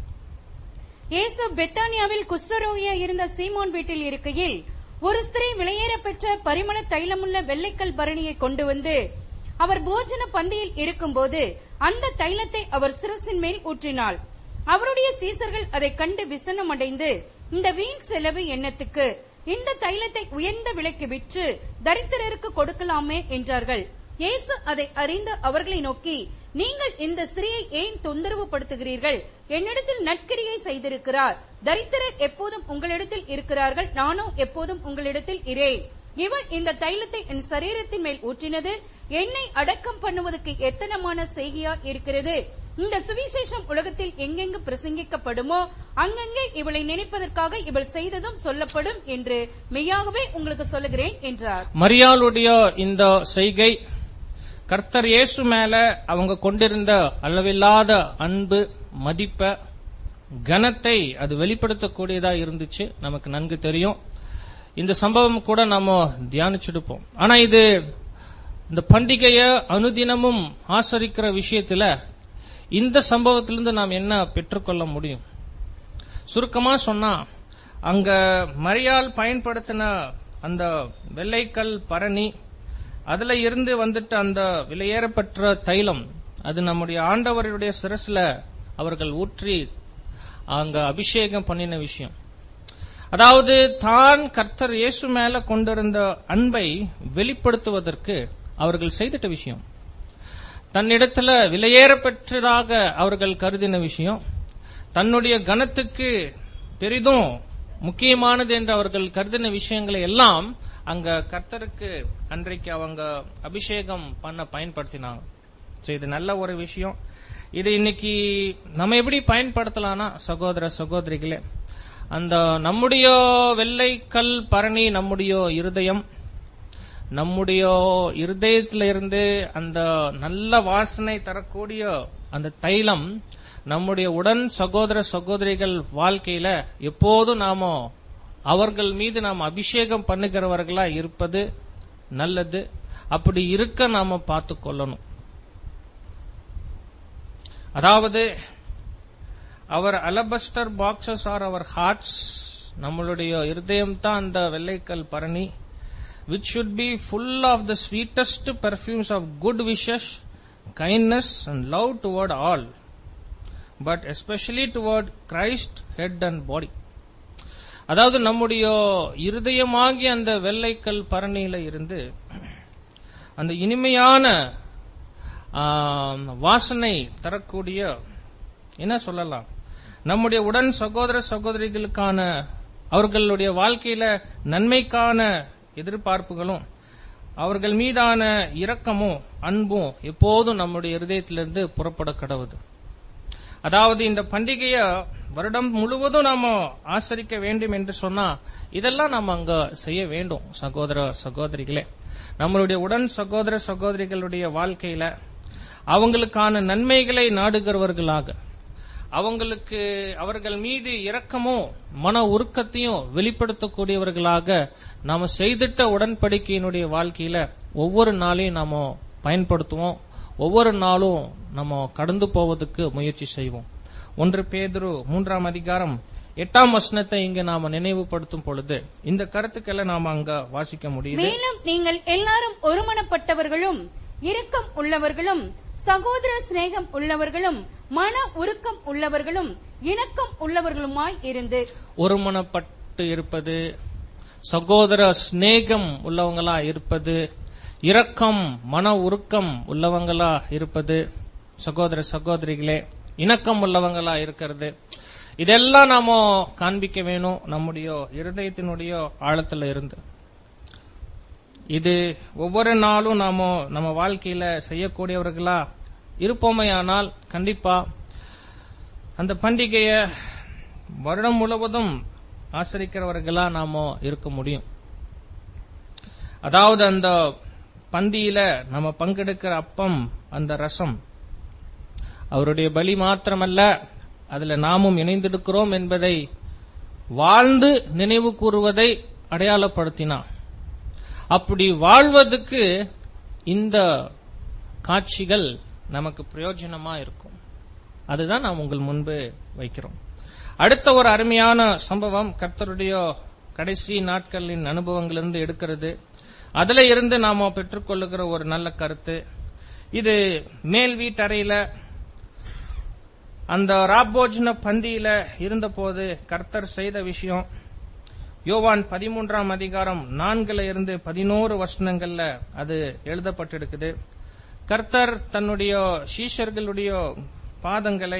இயேசு பெத்தானியாவில் குஷ்டரோகியா இருந்த சீமோன் வீட்டில் இருக்கையில் ஒரு ஸ்திரீ வெளியேறப்பெற்ற பரிமள தைலமுள்ள வெள்ளைக்கல் பரணியை கொண்டு வந்து அவர் போஜன பந்தியில் இருக்கும்போது அந்த தைலத்தை அவர் சிரசின் மேல் ஊற்றினாள். அவருடைய சீசர்கள் அதை கண்டு விசனம் அடைந்து, இந்த வீண் செலவு எண்ணத்துக்கு, இந்த தைலத்தை உயர்ந்த விலைக்கு விற்று தரித்திரருக்கு கொடுக்கலாமே என்றார்கள். இயேசு அதை அறிந்து அவர்களை நோக்கி, நீங்கள் இந்த ஸ்திரீயை ஏன் தொந்தரவு படுத்துகிறீர்கள்? என்னிடத்தில் நற்கிரியை செய்திருக்கிறார். தரித்திரர் எப்போதும் உங்களிடத்தில் இருக்கிறார்கள், நானோ எப்போதும் உங்களிடத்தில் இரேன். இவள் இந்த தைலத்தை என் சரீரத்தின் மேல் ஊற்றினது என்னை அடக்கம் பண்ணுவதற்கு எத்தனமான செய்கையா இருக்கிறது. இந்த சுவிசேஷம் உலகத்தில் எங்கெங்கு பிரசங்கிக்கப்படுமோ அங்கங்கே இவளை நினைப்பதற்காக இவள் செய்ததும் சொல்லப்படும் என்று மெய்யாகவே உங்களுக்கு சொல்லுகிறேன் என்றார். மரியாளுடைய இந்த செய்கை கர்த்தர் இயேசு மேல அவங்க கொண்டிருந்த அளவில்லாத அன்பு, மதிப்ப, கனத்தை அது வெளிப்படுத்தக்கூடியதா இருந்துச்சு. நமக்கு நன்கு தெரியும். இந்த சம்பவம் கூட நாம தியானிச்சிருப்போம். ஆனா இது இந்த பண்டிகைய அனுதினமும் ஆசரிக்கிற விஷயத்துல இந்த சம்பவத்திலிருந்து நாம் என்ன பெற்றுக்கொள்ள முடியும்? சுருக்கமா சொன்னா, அங்க மரியாள் பயன்படுத்தின அந்த வெள்ளைக்கல் பரணி, அதுல இருந்து வந்துட்டு அந்த விலையேறப்பட்ட தைலம், அது நம்முடைய ஆண்டவருடைய சிரசுல அவர்கள் ஊற்றி அங்க அபிஷேகம் பண்ணின விஷயம். அதாவது தான் கர்த்தர் இயேசு மேல கொண்டிருந்த அன்பை வெளிப்படுத்துவதற்கு அவர்கள் செய்திட்ட விஷயம், தன்னிடத்துல விலையேறப்பெற்றதாக அவர்கள் கருதின விஷயம், தன்னுடைய கனத்துக்கு பெரிதும் முக்கியமானது என்று அவர்கள் கருதின விஷயங்களை எல்லாம் அங்க கர்த்தருக்கு அன்றைக்கு அவங்க அபிஷேகம் பண்ண பயன்படுத்தினாங்க. இது நல்ல ஒரு விஷயம். இது இன்னைக்கு நம்ம எப்படி பயன்படுத்தலாம்னா, சகோதர சகோதரிகளே, அந்த நம்முடைய வெள்ளைக்கல் பரணி நம்முடைய இருதயம், நம்முடைய இருதயத்தில இருந்து அந்த நல்ல வாசனை தரக்கூடிய அந்த தைலம் நம்முடைய உடன் சகோதர சகோதரிகள் வாழ்க்கையில எப்போதும் நாம அவர்கள் மீது நாம் அபிஷேகம் பண்ணுகிறவர்களா இருப்பது நல்லது. அப்படி இருக்க நாம பார்த்து கொள்ளணும். அதாவது our alabaster boxes are our hearts, நம்மளுடைய இருதயம் தான் அந்த வெள்ளைக்கல் Bharani, which should be full of the sweetest perfumes of good wishes, kindness and love toward all, but especially toward Christ, head and body. அதாவது நம்முடைய இருதயமாகிய அந்த வெள்ளைக்கல் பரணியில இருந்து அந்த இனிமையான வாசனை தரக்கூடிய, என்ன சொல்லலாம், நம்முடைய உடன் சகோதர சகோதரிகளுக்கான அவர்களுடைய வாழ்க்கையில நன்மைக்கான எதிர்பார்ப்புகளும் அவர்கள் மீதான இரக்கமும் அன்பும் எப்போதும் நம்முடைய இருதயத்திலிருந்து புறப்பட கடவுது. அதாவது இந்த பண்டிகைய வருடம் முழுவதும் நாம ஆசரிக்க வேண்டும் என்று சொன்னா இதெல்லாம் நாம அங்க செய்ய வேண்டும். சகோதர சகோதரிகளே, நம்மளுடைய உடன் சகோதர சகோதரிகளுடைய வாழ்க்கையில அவங்களுக்கான நன்மைகளை நாடுகிறவர்களாக, அவங்களுக்கு அவர்கள் மீது இரக்கமும் மன உருக்கத்தையும் வெளிப்படுத்தக்கூடியவர்களாக நாம செய்திட்ட உடன்படிக்கையினுடைய வாழ்க்கையில ஒவ்வொரு நாளையும் நாம பயன்படுத்துவோம். ஒவ்வொரு நாளும் நம்ம கடந்து போவதற்கு முயற்சி செய்வோம். ஒன்று பேதுரு மூன்றாம் அதிகாரம் எட்டாம் வசனத்தை இங்க நாம நினைவுபடுத்தும் பொழுது இந்த கருத்துக்களை நாம அங்க வாசிக்க முடியும். மேலும் நீங்கள் எல்லாரும் ஒருமனப்பட்டவர்களும் இரக்கம் உள்ளவர்களும் சகோதர சிநேகம் உள்ளவர்களும் மன உருக்கம் உள்ளவர்களும் இணக்கம் உள்ளவர்களுமாய் இருந்து. ஒருமனப்பட்டு இருப்பது, சகோதர சிநேகம் உள்ளவங்களா இருப்பது, இரக்கம் மன உருக்கம் உள்ளவங்களா இருப்பது, சகோதர சகோதரிகளே இணக்கம் உள்ளவங்களா இருக்கிறது, இதெல்லாம் நாம காண்பிக்க வேணும் நம்முடைய இருதயத்தினுடைய ஆழத்துல இருந்து. இது ஒவ்வொரு நாளும் நாம நம்ம வாழ்க்கையில செய்யக்கூடியவர்களா இருப்போமையானால் கண்டிப்பா அந்த பண்டிகைய வருடம் முழுவதும் ஆசரிக்கிறவர்களா நாம இருக்க முடியும். அதாவது அந்த பந்தியில நம்ம பங்கெடுக்கிற அப்பம், அந்த ரசம் அவருடைய பலி மாத்திரமல்ல, அதுல நாமும் இணைந்திருக்கிறோம் என்பதை வாழ்ந்து நினைவு கூறுவதை அடையாளப்படுத்தினார். அப்படி வாழ்வதற்கு இந்த காட்சிகள் நமக்கு பிரயோஜனமா இருக்கும். அதுதான் நாம் உங்கள் முன்பு வைக்கிறோம். அடுத்த ஒரு அருமையான சம்பவம் கர்த்தருடைய கடைசி நாட்களின் அனுபவங்களிலிருந்து எடுக்கிறது. அதுல இருந்து நாம பெற்றுக்கொள்ளுகிற ஒரு நல்ல கருத்து இது. மேல் வீட்டறையில அந்த ராப்போஜன பந்தியில இருந்த போது கர்த்தர் செய்த விஷயம் யோவான் பதிமூன்றாம் அதிகாரம் நான்குல இருந்து பதினோரு வசனங்கள்ல அது எழுதப்பட்டிருக்குது. கர்த்தர் தன்னுடைய சீஷர்களுடைய பாதங்களை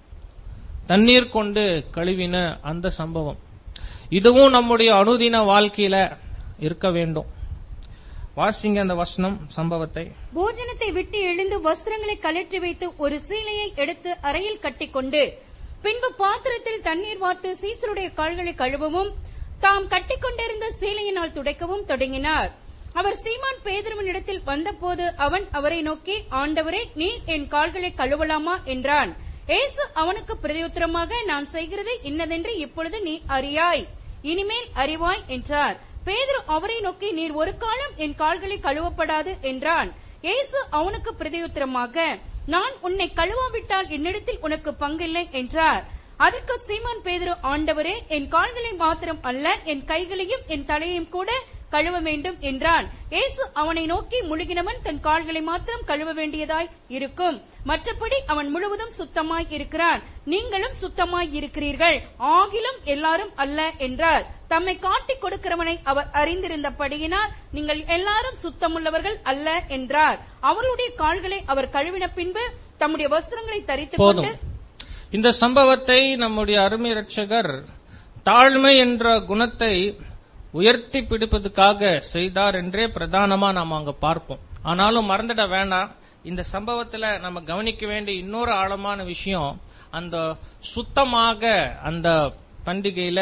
தண்ணீர் கொண்டு கழுவின அந்த சம்பவம். இதுவும் நம்முடைய அனுதின வாழ்க்கையில இருக்க வேண்டும். வாசிங்க அந்த வசனம் சம்பவத்தை. போஜனத்தை விட்டு எழுந்து வஸ்திரங்களை கழற்றி வைத்து ஒரு சீலையை எடுத்து அறையில் கட்டிக்கொண்டு பின்பு பாத்திரத்தில் தண்ணீர் வார்த்து சீசருடைய கால்களை கழுவவும் தாம் கட்டிக்கொண்டிருந்த சீலையினால் துடைக்கவும் தொடங்கினார். அவர் சீமான் பேதுருவின் இடத்தில் வந்தபோது அவன் அவரை நோக்கி, ஆண்டவரே, நீர் என் கால்களை கழுவலாமா என்றான். இயேசு அவனுக்கு பிரதியுத்தரமாக, நான் செய்கிறது இன்னதென்று இப்பொழுது நீ அறியாய், இனிமேல் அறிவாய் என்றார். பேதுரு அவரை நோக்கி, நீர் ஒரு காலம் என் கால்களை கழுவப்படாது என்றான். இயேசு அவனுக்கு பிரதியுத்தரமாக, நான் உன்னை கழுவாவிட்டால் என்னிடத்தில் உனக்கு பங்கில்லை என்றார். அதற்கு சீமான் பேதுரு, ஆண்டவரே, என் கால்களை மாத்திரம் அல்ல, என் கைகளையும் என் தலையையும் கூட கழுவ வேண்டும் என்றான். இயேசு அவனை நோக்கி, முழுகினவன் தன் கால்களை மாத்திரம் கழுவ வேண்டியதாய் இருக்கும், மற்றபடி அவன் முழுவதும் சுத்தமாய் இருக்கிறான். நீங்களும் சுத்தமாய் இருக்கிறீர்கள், ஆகிலும் எல்லாரும் அல்ல என்றார். தம்மை காட்டிக் கொடுக்கிறவனை அவர் அறிந்திருந்தபடியினால் நீங்கள் எல்லாரும் சுத்தமுள்ளவர்கள் அல்ல என்றார். அவர்களுடைய கால்களை அவர் கழுவின பின்பு தம்முடைய வஸ்திரங்களை தரித்துக் கொண்டு இந்த சம்பவத்தை நம்முடைய அருமை இரட்சகர் தாழ்மை என்ற குணத்தை உயர்த்தி பிடிப்பதற்காக செய்தார் என்றே பிரதானமா நாம அங்க பார்ப்போம். ஆனாலும் மறந்துட வேண்டாம், இந்த சம்பவத்துல நம்ம கவனிக்க வேண்டிய இன்னொரு ஆழமான விஷயம், அந்த சுத்தமாக அந்த பண்டிகையில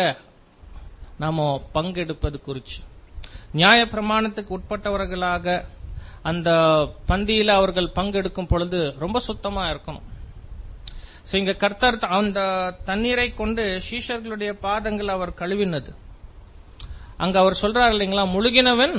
நாம பங்கெடுப்பது குறிச்சு. நியாய பிரமாணத்துக்கு உட்பட்டவர்களாக அந்த பந்தியில அவர்கள் பங்கெடுக்கும் பொழுது ரொம்ப சுத்தமா இருக்கணும். சோ இங்க கர்த்தர் அந்த தண்ணீரை கொண்டு சீஷர்களுடைய பாதங்கள் அவர் கழுவினது. அங்க அவர் சொல்றார் இல்லைங்களா, முழுகினவன்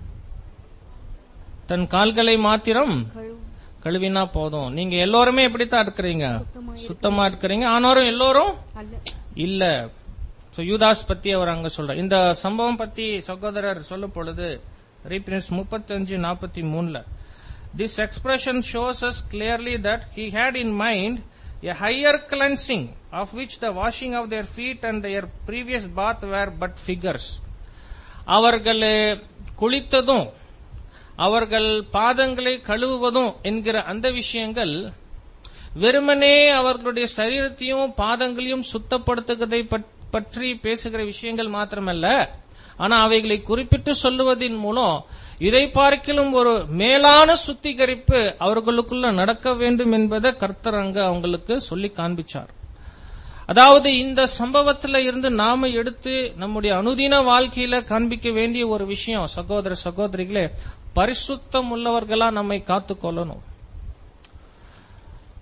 தன் கால்களை மாத்திரம் கழுவினா போதும். நீங்க எல்லோருமே எப்படித்தான் இருக்கிறீங்க, சுத்தமா இருக்கிறீங்க, ஆனாலும் எல்லோரும் இல்ல. யூதாஸ் பத்தி அவர் அங்க சொல்ற இந்த சம்பவம் பத்தி சகோதரர் சொல்லும் பொழுது ரீபிரன்ஸ் முப்பத்தி அஞ்சு நாற்பத்தி மூணுல this expression shows us clearly that he had in mind a higher cleansing, of which the washing of their feet and their previous bath were but figures. அவர்கள் குளித்ததும் அவர்கள் பாதங்களை கழுவுவதும் என்கிற அந்த விஷயங்கள் வெறுமனே அவர்களுடைய சரீரத்தையும் பாதங்களையும் சுத்தப்படுத்துவதை பற்றி பேசுகிற விஷயங்கள் மாத்திரமல்ல, ஆனா அவைகளை குறிப்பிட்டு சொல்லுவதன் மூலம் இதை பார்க்கிலும் ஒரு மேலான சுத்திகரிப்பு அவர்களுக்குள்ள நடக்க வேண்டும் என்பதை கர்த்தர் அங்க அவங்களுக்கு சொல்லி காண்பிச்சார். அதாவது இந்த சம்பவத்துல இருந்து நாம எடுத்து நம்முடைய அனுதின வாழ்க்கையில காண்பிக்க வேண்டிய ஒரு விஷயம், சகோதர சகோதரிகளே, பரிசுத்தம் உள்ளவர்களா நம்மை காத்துக்கொள்ளணும்.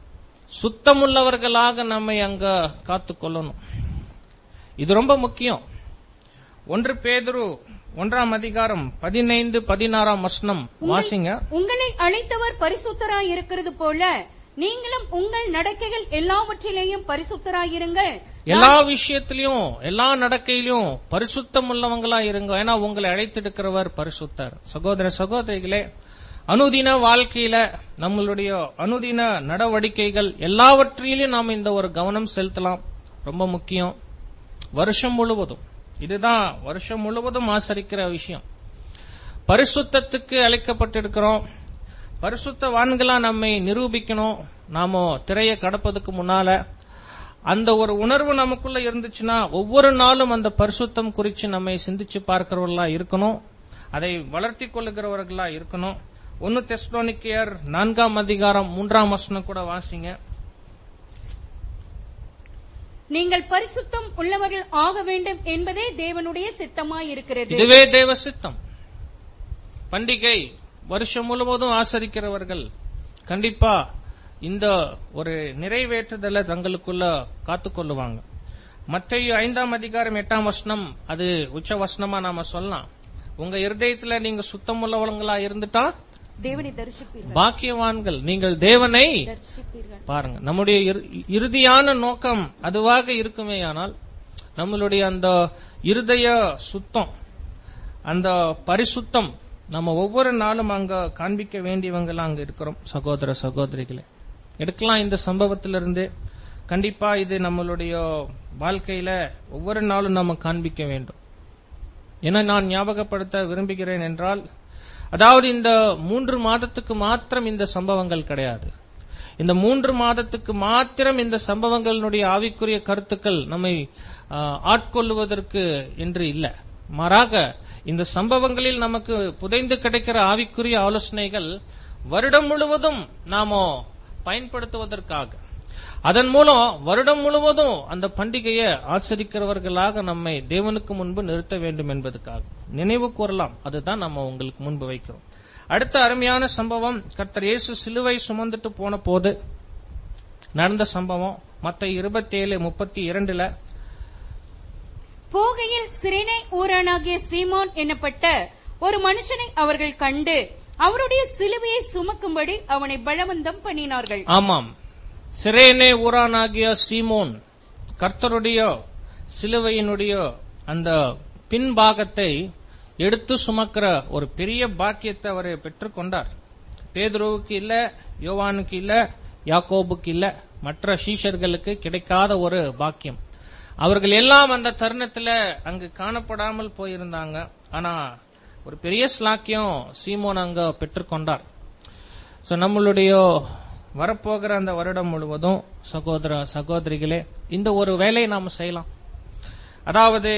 சுத்தமுள்ளவர்களாக நம்மை அங்க காத்துக்கொள்ளணும். இது ரொம்ப முக்கியம். ஒன்று பேதுரு ஒன்றாம் அதிகாரம் பதினைந்து பதினாறாம் வசனம் வாசிங்க. உங்களை அழைத்தவர் பரிசுத்தராய் இருக்கிறது போல நீங்களும் உங்கள் நடக்கைகள் எல்லாவற்றிலேயும் பரிசுத்தராயிருங்கள். எல்லா விஷயத்திலையும் எல்லா நடக்கையிலும் பரிசுத்தம் உள்ளவங்களா இருங்க. ஏன்னா உங்களை அழைத்திருக்கிறவர் பரிசுத்தர். சகோதர சகோதரிகளே, அனுதின வாழ்க்கையில நம்மளுடைய அனுதின நடவடிக்கைகள் எல்லாவற்றிலும் நாம் இந்த ஒரு கவனம் செலுத்தலாம். ரொம்ப முக்கியம். வருஷம் முழுவதும் இதுதான் வருஷம் முழுவதும் ஆசரிக்கிற விஷயம். பரிசுத்தத்துக்கு அழைக்கப்பட்டிருக்கிறோம். பரிசுத்தவான்களா நம்மை நிரூபிக்கணும். நாம திரையை கடப்பதுக்கு முன்னால அந்த ஒரு உணர்வு நமக்குள்ள இருந்துச்சுன்னா ஒவ்வொரு நாளும் அந்த பரிசுத்தம் குறித்து நம்மை சிந்திச்சு பார்க்கிறவர்களா இருக்கணும். அதை வளர்த்தி கொள்ளுகிறவர்களா இருக்கணும். ஒன்னு தெசலோனிக்கேயர் நான்காம் அதிகாரம் மூன்றாம் வசனம் கூட வாசிங்க. நீங்கள் பரிசுத்தம் உள்ளவர்கள் ஆக வேண்டும் என்பதே தேவனுடைய சித்தமாய் இருக்கிறது. இதுவே தேவ சித்தம். பண்டிகை வருஷம் முழுவதும் ஆசரிக்கிறவர்கள் கண்டிப்பா இந்த ஒரு நிறைவேற்றுதலை தங்களுக்குள்ள காத்துக்கொள்ளுவாங்க. மத்தேயு ஐந்தாம் அதிகாரம் எட்டாம் வசனம் அது உச்ச வசனமா நாம சொல்லலாம். உங்க இருதயத்துல நீங்க சுத்தம் உள்ளவங்களா இருந்துட்டா தேவனை தரிசிப்பீர்கள். பாக்கியவான்கள், நீங்கள் தேவனை தரிசிப்பீர்கள். பாருங்க, நம்முடைய இறுதியான நோக்கம் அதுவாக இருக்குமே. ஆனால் நம்மளுடைய அந்த இருதய சுத்தம், அந்த பரிசுத்தம் நம்ம ஒவ்வொரு நாளும் அங்க காண்பிக்க வேண்டியவங்களா அங்க இருக்கிறோம். சகோதர சகோதரிகளே, எடுக்கலாம் இந்த சம்பவத்திலிருந்து. கண்டிப்பா இது நம்மளுடைய வாழ்க்கையில ஒவ்வொரு நாளும் நாம காண்பிக்க வேண்டும். என நான் ஞாபகப்படுத்த விரும்புகிறேன் என்றால், அதாவது இந்த மூன்று மாதத்துக்கு மாத்திரம் இந்த சம்பவங்கள் கிடையாது. இந்த மூன்று மாதத்துக்கு மாத்திரம் இந்த சம்பவங்களுடைய ஆவிக்குரிய கருத்துக்கள் நம்மை ஆட்கொள்ளுவதற்கு என்று இல்லை. மாறாக இந்த சம்பவங்களில் நமக்கு புதைந்து கிடைக்கிற ஆவிக்குரிய ஆலோசனைகள் வருடம் முழுவதும் நாம பயன்படுத்துவதற்காக, அதன் மூலம் வருடம் முழுவதும் அந்த பண்டிகையை ஆசரிக்கிறவர்களாக நம்மை தேவனுக்கு முன்பு நிறுத்த வேண்டும் என்பதற்காக நினைவு கூறலாம். அதுதான் நம்ம உங்களுக்கு முன்பு வைக்கிறோம். அடுத்த அருமையான சம்பவம் கர்த்தர் இயேசு சிலுவை சுமந்துட்டு போன போது நடந்த சம்பவம். மத்தேயு இருபத்தி ஏழு முப்பத்தி இரண்டுல போகையில் சிரேனே ஊரானாகிய சீமோன் என்னப்பட்ட ஒரு மனுஷனை அவர்கள் கண்டு அவருடைய சிலுவையை சுமக்கும்படி அவனை பலவந்தம் பண்ணினார்கள். ஆமாம், சிரேனே ஊரானாகிய சீமோன் கர்த்தருடைய சிலுவையினுடைய அந்த பின்பாகத்தை எடுத்து சுமக்கிற ஒரு பெரிய பாக்கியத்தை அவர் பெற்றுக்கொண்டார். பேதுருவுக்கு இல்ல, யோவானுக்கு இல்ல, யாக்கோபுக்கு இல்ல, மற்ற சீஷர்களுக்கு கிடைக்காத ஒரு பாக்கியம். அவர்கள் எல்லாம் அந்த தருணத்துல அங்கு காணப்படாமல் போயிருந்தாங்க. ஆனா ஒரு பெரிய ஸ்லாக்கியம் சீமோன் அங்க பெற்றுக்கொண்டார். சோ நம்மளுடைய வரப்போகிற அந்த வருடம் முழுவதும் சகோதர சகோதரிகளே இந்த ஒரு வேலையை நாம செய்யலாம். அதாவது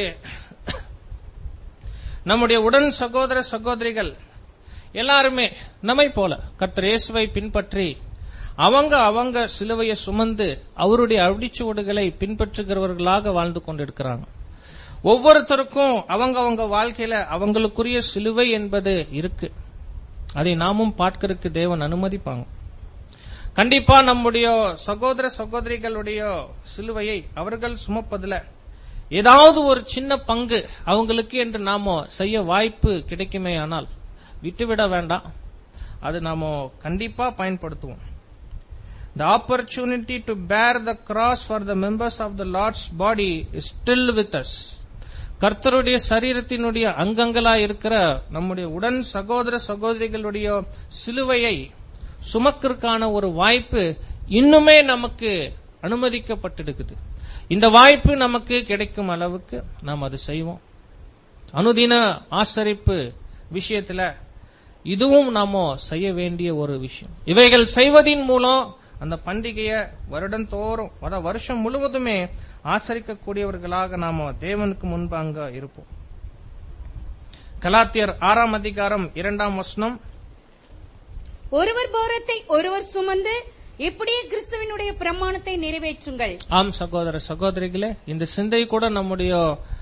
நம்முடைய உடன் சகோதர சகோதரிகள் எல்லாருமே நம்மை போல கர்த்தர் இயேசுவை பின்பற்றி அவங்க அவங்க சிலுவையை சுமந்து அவருடைய அடிச்சுவடுகளை பின்பற்றுகிறவர்களாக வாழ்ந்து கொண்டிருக்கிறாங்க. ஒவ்வொருத்தருக்கும் அவங்க அவங்க வாழ்க்கையில அவங்களுக்குரிய சிலுவை என்பது இருக்கு. அதை நாமும் பார்க்கறதுக்கு தேவன் அனுமதிப்பாங்க. கண்டிப்பா நம்முடைய சகோதர சகோதரிகளுடைய சிலுவையை அவர்கள் சுமப்பதுல ஏதாவது ஒரு சின்ன பங்கு அவங்களுக்கு என்று நாம செய்ய வாய்ப்பு கிடைக்குமே. ஆனால் விட்டுவிட வேண்டாம், அது நாம கண்டிப்பா பயன்படுத்துவோம். The opportunity to bear the cross for the members of the Lord's body is still with us. கர்த்தருடைய சரீரத்தினுடைய அங்கங்களா இருக்கிற நம்முடைய உடன் சகோதர சகோதரிகளுடைய சிலுவையை சுமக்கிறதுக்கான ஒரு வாய்ப்பு இன்னுமே நமக்கு அனுமதிக்கப்பட்டிருக்குது. இந்த வாய்ப்பு நமக்கு கிடைக்கும் அளவுக்கு நாம் அது செய்வோம். அனுதின ஆசரிப்பு விஷயத்துல இதுவும் நாம செய்ய வேண்டிய ஒரு விஷயம். இவைகள் செய்வதின் மூலம் அந்த பண்டிகையை வருடந்தோறும் வருஷம் முழுவதுமே ஆசரிக்கக்கூடியவர்களாக நாம தேவனுக்கு முன்பு அங்க இருப்போம். கலாத்தியர் ஆறாம் அதிகாரம் இரண்டாம் வசனம், ஒருவர் பாரத்தை ஒருவர் சுமந்து இப்படியே கிறிஸ்துவினுடைய பிரமாணத்தை நிறைவேற்றுங்கள். ஆம் சகோதர சகோதரிகளே, இந்த சிந்தை கூட நம்முடைய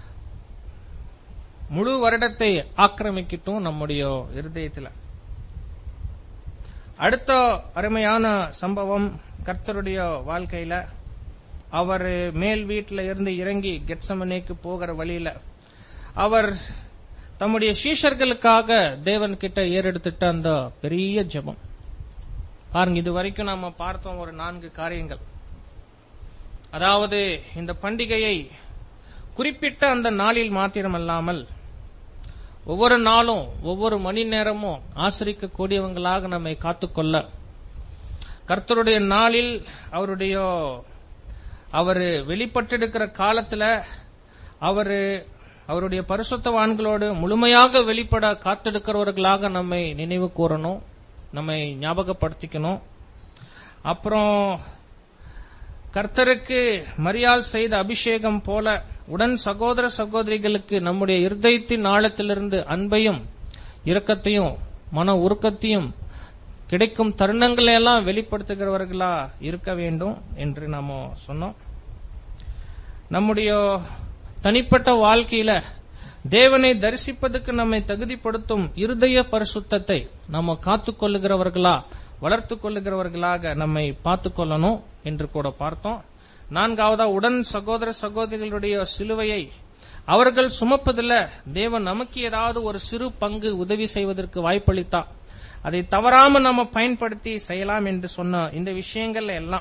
முழு வருடத்தை ஆக்கிரமிக்கட்டும் நம்முடைய இருதயத்தில். அடுத்த அருமையான சம்பவம் கர்த்தருடைய வாழ்க்கையில அவர் மேல் வீட்டில இருந்து இறங்கி கெத்சமனேக்கு போகிற வழியில அவர் தம்முடைய சீஷர்களுக்காக தேவன் கிட்ட ஏறெடுத்துட்ட அந்த பெரிய ஜெபம் பாருங்க. இது வரைக்கும் நாம பார்த்தோம் ஒரு நான்கு காரியங்கள். அதாவது இந்த பண்டிகையை குறிப்பிட்ட அந்த நாளில் மாத்திரமல்லாமல் ஒவ்வொரு நாளும் ஒவ்வொரு மணி நேரமும் ஆசரிக்க கூடியவங்களாக நம்மை காத்துக்கொள்ள கர்த்தருடைய நாளில் அவருடைய அவரு வெளிப்பட்டிருக்கிற காலத்துல அவரு அவருடைய பரிசுத்தவான்களோடு முழுமையாக வெளிப்பட காத்தெடுக்கிறவர்களாக நம்மை நினைவு கூறணும், நம்மை ஞாபகப்படுத்திக்கணும். அப்புறம் கர்த்தருக்கு மரியாள் செய்த அபிஷேகம் போல உடன் சகோதர சகோதரிகளுக்கு நம்முடைய இருதயத்தின் ஆழத்திலிருந்து அன்பையும் இரக்கத்தையும் மன உருக்கத்தையும் கிடைக்கும் தருணங்களை எல்லாம் வெளிப்படுத்துகிறவர்களா இருக்க வேண்டும் என்று நாம சொன்னோம். நம்முடைய தனிப்பட்ட வாழ்க்கையில தேவனை தரிசிப்பதற்கு நம்மை தகுதிப்படுத்தும் இருதய பரிசுத்தத்தை நம்ம காத்துக்கொள்ளுகிறவர்களா வளர்த்துக் கொள்ளுகிறவர்களாக நம்மை பார்த்துக் கொள்ளணும் என்று கூட பார்த்தோம். நான்காவதா உடன் சகோதர சகோதரிகளுடைய சிலுவையை அவர்கள் சுமப்பதில் தேவன் நமக்கு ஏதாவது ஒரு சிறு பங்கு உதவி செய்வதற்கு வாய்ப்பளித்தா அதை தவறாம நம்ம பயன்படுத்தி செய்யலாம் என்று சொன்ன இந்த விஷயங்கள் எல்லாம்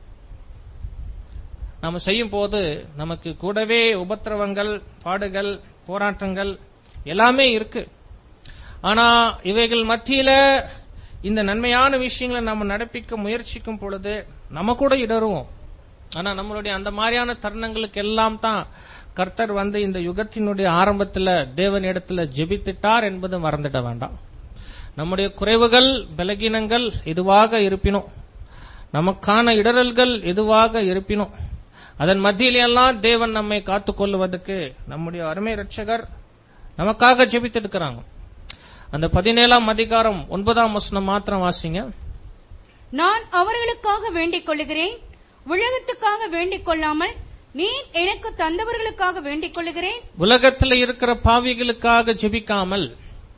நம்ம செய்யும் போது நமக்கு கூடவே உபத்திரவங்கள், பாடுகள், போராட்டங்கள் எல்லாமே இருக்கு. ஆனா இவைகள் மத்தியில இந்த நன்மையான விஷயங்களை நம்ம நடப்பிக்க முயற்சிக்கும் பொழுது நம்ம கூட இடருவோம். ஆனா நம்மளுடைய அந்த மாதிரியான தருணங்களுக்கு எல்லாம் தான் கர்த்தர் வந்து இந்த யுகத்தினுடைய ஆரம்பத்துல தேவன் இடத்துல ஜெபித்துட்டார் என்பது மறந்துட வேண்டாம். நம்முடைய குறைவுகள், பலகீனங்கள் எதுவாக இருப்பினும், நமக்கான இடரல்கள் எதுவாக இருப்பினும், அதன் மத்தியிலெல்லாம் தேவன் நம்மை காத்துக்கொள்வதற்கு நம்முடைய அருமை ரட்சகர் நமக்காக ஜெபித்திருக்கிறாங்க. அந்த பதினேழாம் அதிகாரம் ஒன்பதாம் வசனம் மாத்திரம் வாசிங்க. நான் அவர்களுக்காக வேண்டிக் கொள்ளுகிறேன், உலகத்துக்காக வேண்டிக் கொள்ளாமல் நீர் எனக்கு தந்தவர்களுக்காக வேண்டிக் கொள்ளுகிறேன். உலகத்தில் இருக்கிற பாவிகளுக்காக ஜெபிக்காமல்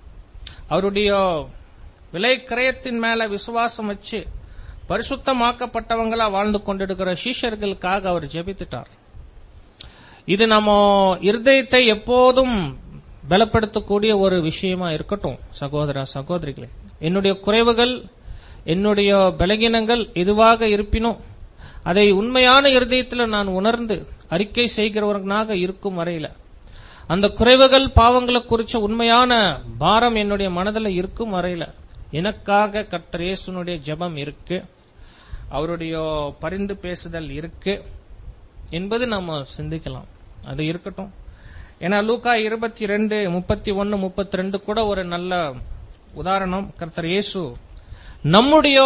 அவருடைய விலை கிரயத்தின் மேல விசுவாசம் வச்சு பரிசுத்தமாக்கப்பட்டவங்களா வாழ்ந்து கொண்டிருக்கிற சீஷர்களுக்காக அவர் ஜெபித்துட்டார். இது நம்ம இருதயத்தை எப்போதும் பலப்படுத்தக்கூடிய ஒரு விஷயமா இருக்கட்டும். சகோதர சகோதரிகளே, என்னுடைய குறைவுகள், என்னுடைய பலகீனங்கள் எதுவாக இருப்பினும் அதை உண்மையான இருதயத்தில் நான் உணர்ந்து அறிக்கை செய்கிறவர்களாக இருக்கும் வரையில அந்த குறைவுகள், பாவங்களை குறிச்ச உண்மையான பாரம் என்னுடைய மனதில் இருக்கும் வரையில எனக்காக கர்த்தர் இயேசுனுடைய ஜெபம் இருக்கு, அவருடைய பரிந்து பேசுதல் இருக்கு என்பது நம்ம சிந்திக்கலாம். அது இருக்கட்டும். ஏன்னா லூக்கா இருபத்தி ரெண்டு முப்பத்தி ஒன்னு முப்பத்தி ரெண்டு கூட ஒரு நல்ல உதாரணம். கர்த்தர் இயேசு நம்முடைய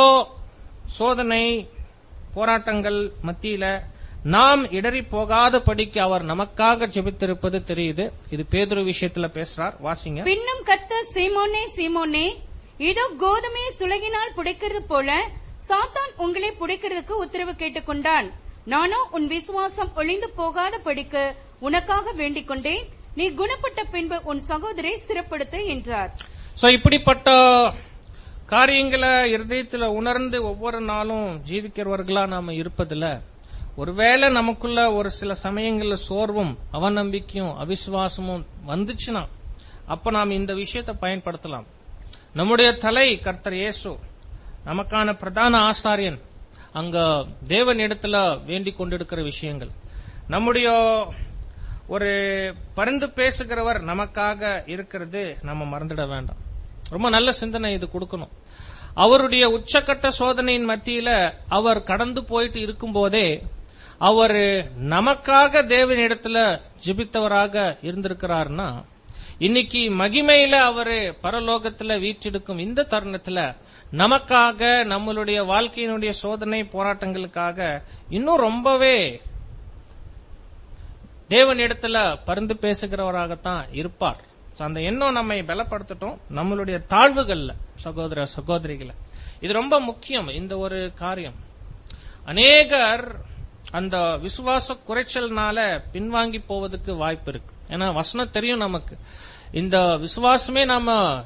சோதனை போராட்டங்கள் மத்தியில நாம் இடறி போகாத படிக்கு அவர் நமக்காக ஜெபித்திருப்பது தெரியுது. இது பேதுரு விஷயத்துல பேசுறார், வாசிங்க. பின்னும் கர்த்தர் சீமோனே சீமோனே, இதோ கோதுமையை சுலகினால் புடைக்கிறது போல சாத்தான் உங்களை புடைக்கிறதுக்கு உத்தரவு கேட்டுக் கொண்டான். நானோ உன் விசுவாசம் ஒளிந்து போகாத படிக்கு உனக்காக வேண்டிக் கொண்டேன். நீ குணப்பட்ட பின்பு உன் சகோதரை ஸ்திரப்படுத்த என்றார். சோ இப்படிப்பட்ட காரியங்களை இருதயத்துல உணர்ந்து ஒவ்வொரு நாளும் ஜீவிக்கிறவர்களா நாம இருப்பதில்ல. ஒருவேளை நமக்குள்ள ஒரு சில சமயங்கள்ல சோர்வும் அவநம்பிக்கையும் அவிசுவாசமும் வந்துச்சுன்னா அப்ப நாம் இந்த விஷயத்தை பயன்படுத்தலாம். நம்முடைய தலை கர்த்தர் இயேசு, நமக்கான பிரதான ஆசாரியன், அங்க தேவன் இடத்துல வேண்டிக் கொண்டிருக்கிற விஷயங்கள், நம்முடைய ஒரு பரிந்து பேசுகிறவர் நமக்காக இருக்கிறது நம்ம மறந்துட வேண்டாம். ரொம்ப நல்ல சிந்தனை இது கொடுக்கணும். அவருடைய உச்சக்கட்ட சோதனையின் மத்தியில அவர் கடந்து போயிட்டு இருக்கும் போதே அவர் நமக்காக தேவனிடத்துல ஜெபித்தவராக இருந்திருக்கிறார்னா, இன்னைக்கு மகிமையில அவரு பரலோகத்துல வீற்றிருக்கும் இந்த தருணத்துல நமக்காக, நம்மளுடைய வாழ்க்கையினுடைய சோதனை போராட்டங்களுக்காக இன்னும் ரொம்பவே தேவனிடத்துல பரிந்து பேசுகிறவராகத்தான் இருப்பார். அந்த எண்ணம் நம்மை பலப்படுத்தட்டும். நம்மளுடைய தாழ்வுகள்ல சகோதர சகோதரிகளை இது ரொம்ப முக்கியம். இந்த ஒரு காரியம் அநேகர் அந்த விசுவாச குறைச்சல்னால பின்வாங்கி போவதற்கு வாய்ப்பு இருக்கு. ஏன்னா வசனம் தெரியும் நமக்கு, இந்த விசுவாசமே நாம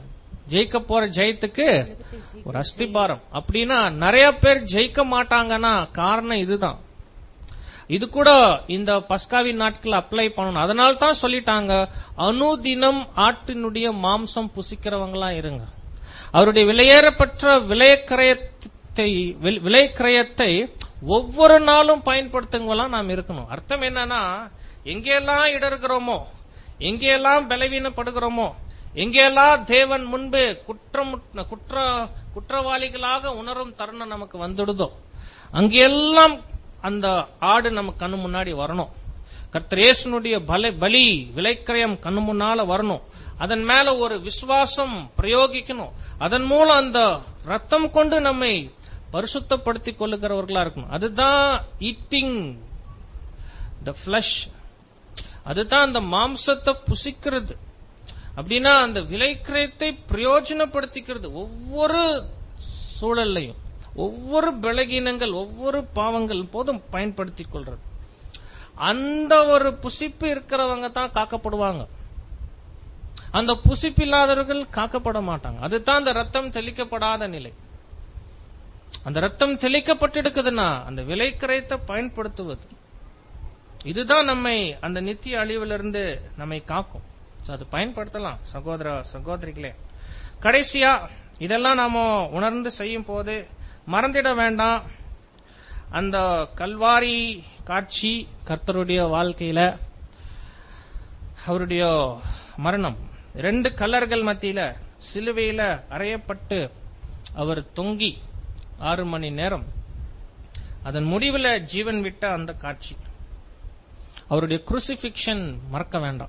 ஜெயிக்க போற ஜெயத்துக்கு ஒரு அஸ்திபாரம். அப்படின்னா நிறைய பேர் ஜெயிக்க மாட்டாங்கன்னா காரணம் இதுதான். இது கூட இந்த பஸ்காவின் நாட்கள் அப்ளை பண்ணணும். அதனால தான் சொல்லிட்டாங்க, அனுதினம் ஆட்டினுடைய மாம்சம் புசிக்கிறவங்களா இருங்க. அவருடைய விலையேறப்பட்ட விலைக்கிரயத்தை விலைக்கிரயத்தை ஒவ்வொரு நாளும் பயன்படுத்துங்கலாம் நாம் இருக்கணும். அர்த்தம் என்னன்னா, எங்கெல்லாம் இடறுகிறோமோ, எங்கெல்லாம் பலவீனப்படுகிறோமோ, எங்கெல்லாம் தேவன் முன்பு குற்றம் குற்ற குற்றவாளிகளாக உணரும் தருணம் நமக்கு வந்துடுதோ, அங்கெல்லாம் அந்த ஆடு நம்ம கண்ணு முன்னாடி வரணும். கர்த்தர் இயேசுனுடைய பலி விலைக்கிரயம் கண்ணு முன்னால வரணும். அதன் மேல ஒரு விசுவாசம் பிரயோகிக்கணும். அதன் மூலம் அந்த ரத்தம் கொண்டு நம்மை பரிசுத்தப்படுத்திக் கொள்ளுகிறவர்களா இருக்கணும். அதுதான் ஈட்டிங் த ஃபிளஷ், அதுதான் அந்த மாம்சத்தை புசிக்கிறது. அப்படின்னா அந்த விலைக்கிரயத்தை பிரயோஜனப்படுத்திக்கிறது. ஒவ்வொரு சூழல்லையும் ஒவ்வொரு பலகீனங்கள், ஒவ்வொரு பாவங்கள் போதும் பயன்படுத்திக் கொள்றது. அந்த ஒரு புசிப்பு இருக்கிறவங்க தான் காக்கப்படுவாங்க. அந்த புசிப்பு இல்லாதவர்கள் காக்கப்பட மாட்டாங்க. அதுதான் அந்த ரத்தம் தெளிக்கப்படாத நிலை. அந்த ரத்தம் தெளிக்கப்பட்டிருக்குதுன்னா அந்த விலைக்கிரயத்தை பயன்படுத்துவது, இதுதான் நம்மை அந்த நித்திய அழிவிலிருந்து நம்மை காக்கும். அது பயன்படுத்தலாம் சகோதர சகோதரிகளே. கடைசியா இதெல்லாம் நாம உணர்ந்து செய்யும் போது மறந்திட வேண்டாம், அந்த கல்வாரி காட்சி கர்த்தருடைய வாழ்க்கையில அவருடைய மரணம், ரெண்டு கல்லர்கள் மத்தியில சிலுவையில அறையப்பட்டு அவர் தொங்கி ஆறு மணி நேரம், அதன் முடிவில் ஜீவன் விட்ட அந்த காட்சி, அவருடைய குருசிபிக்ஷன் மறக்க வேண்டாம்.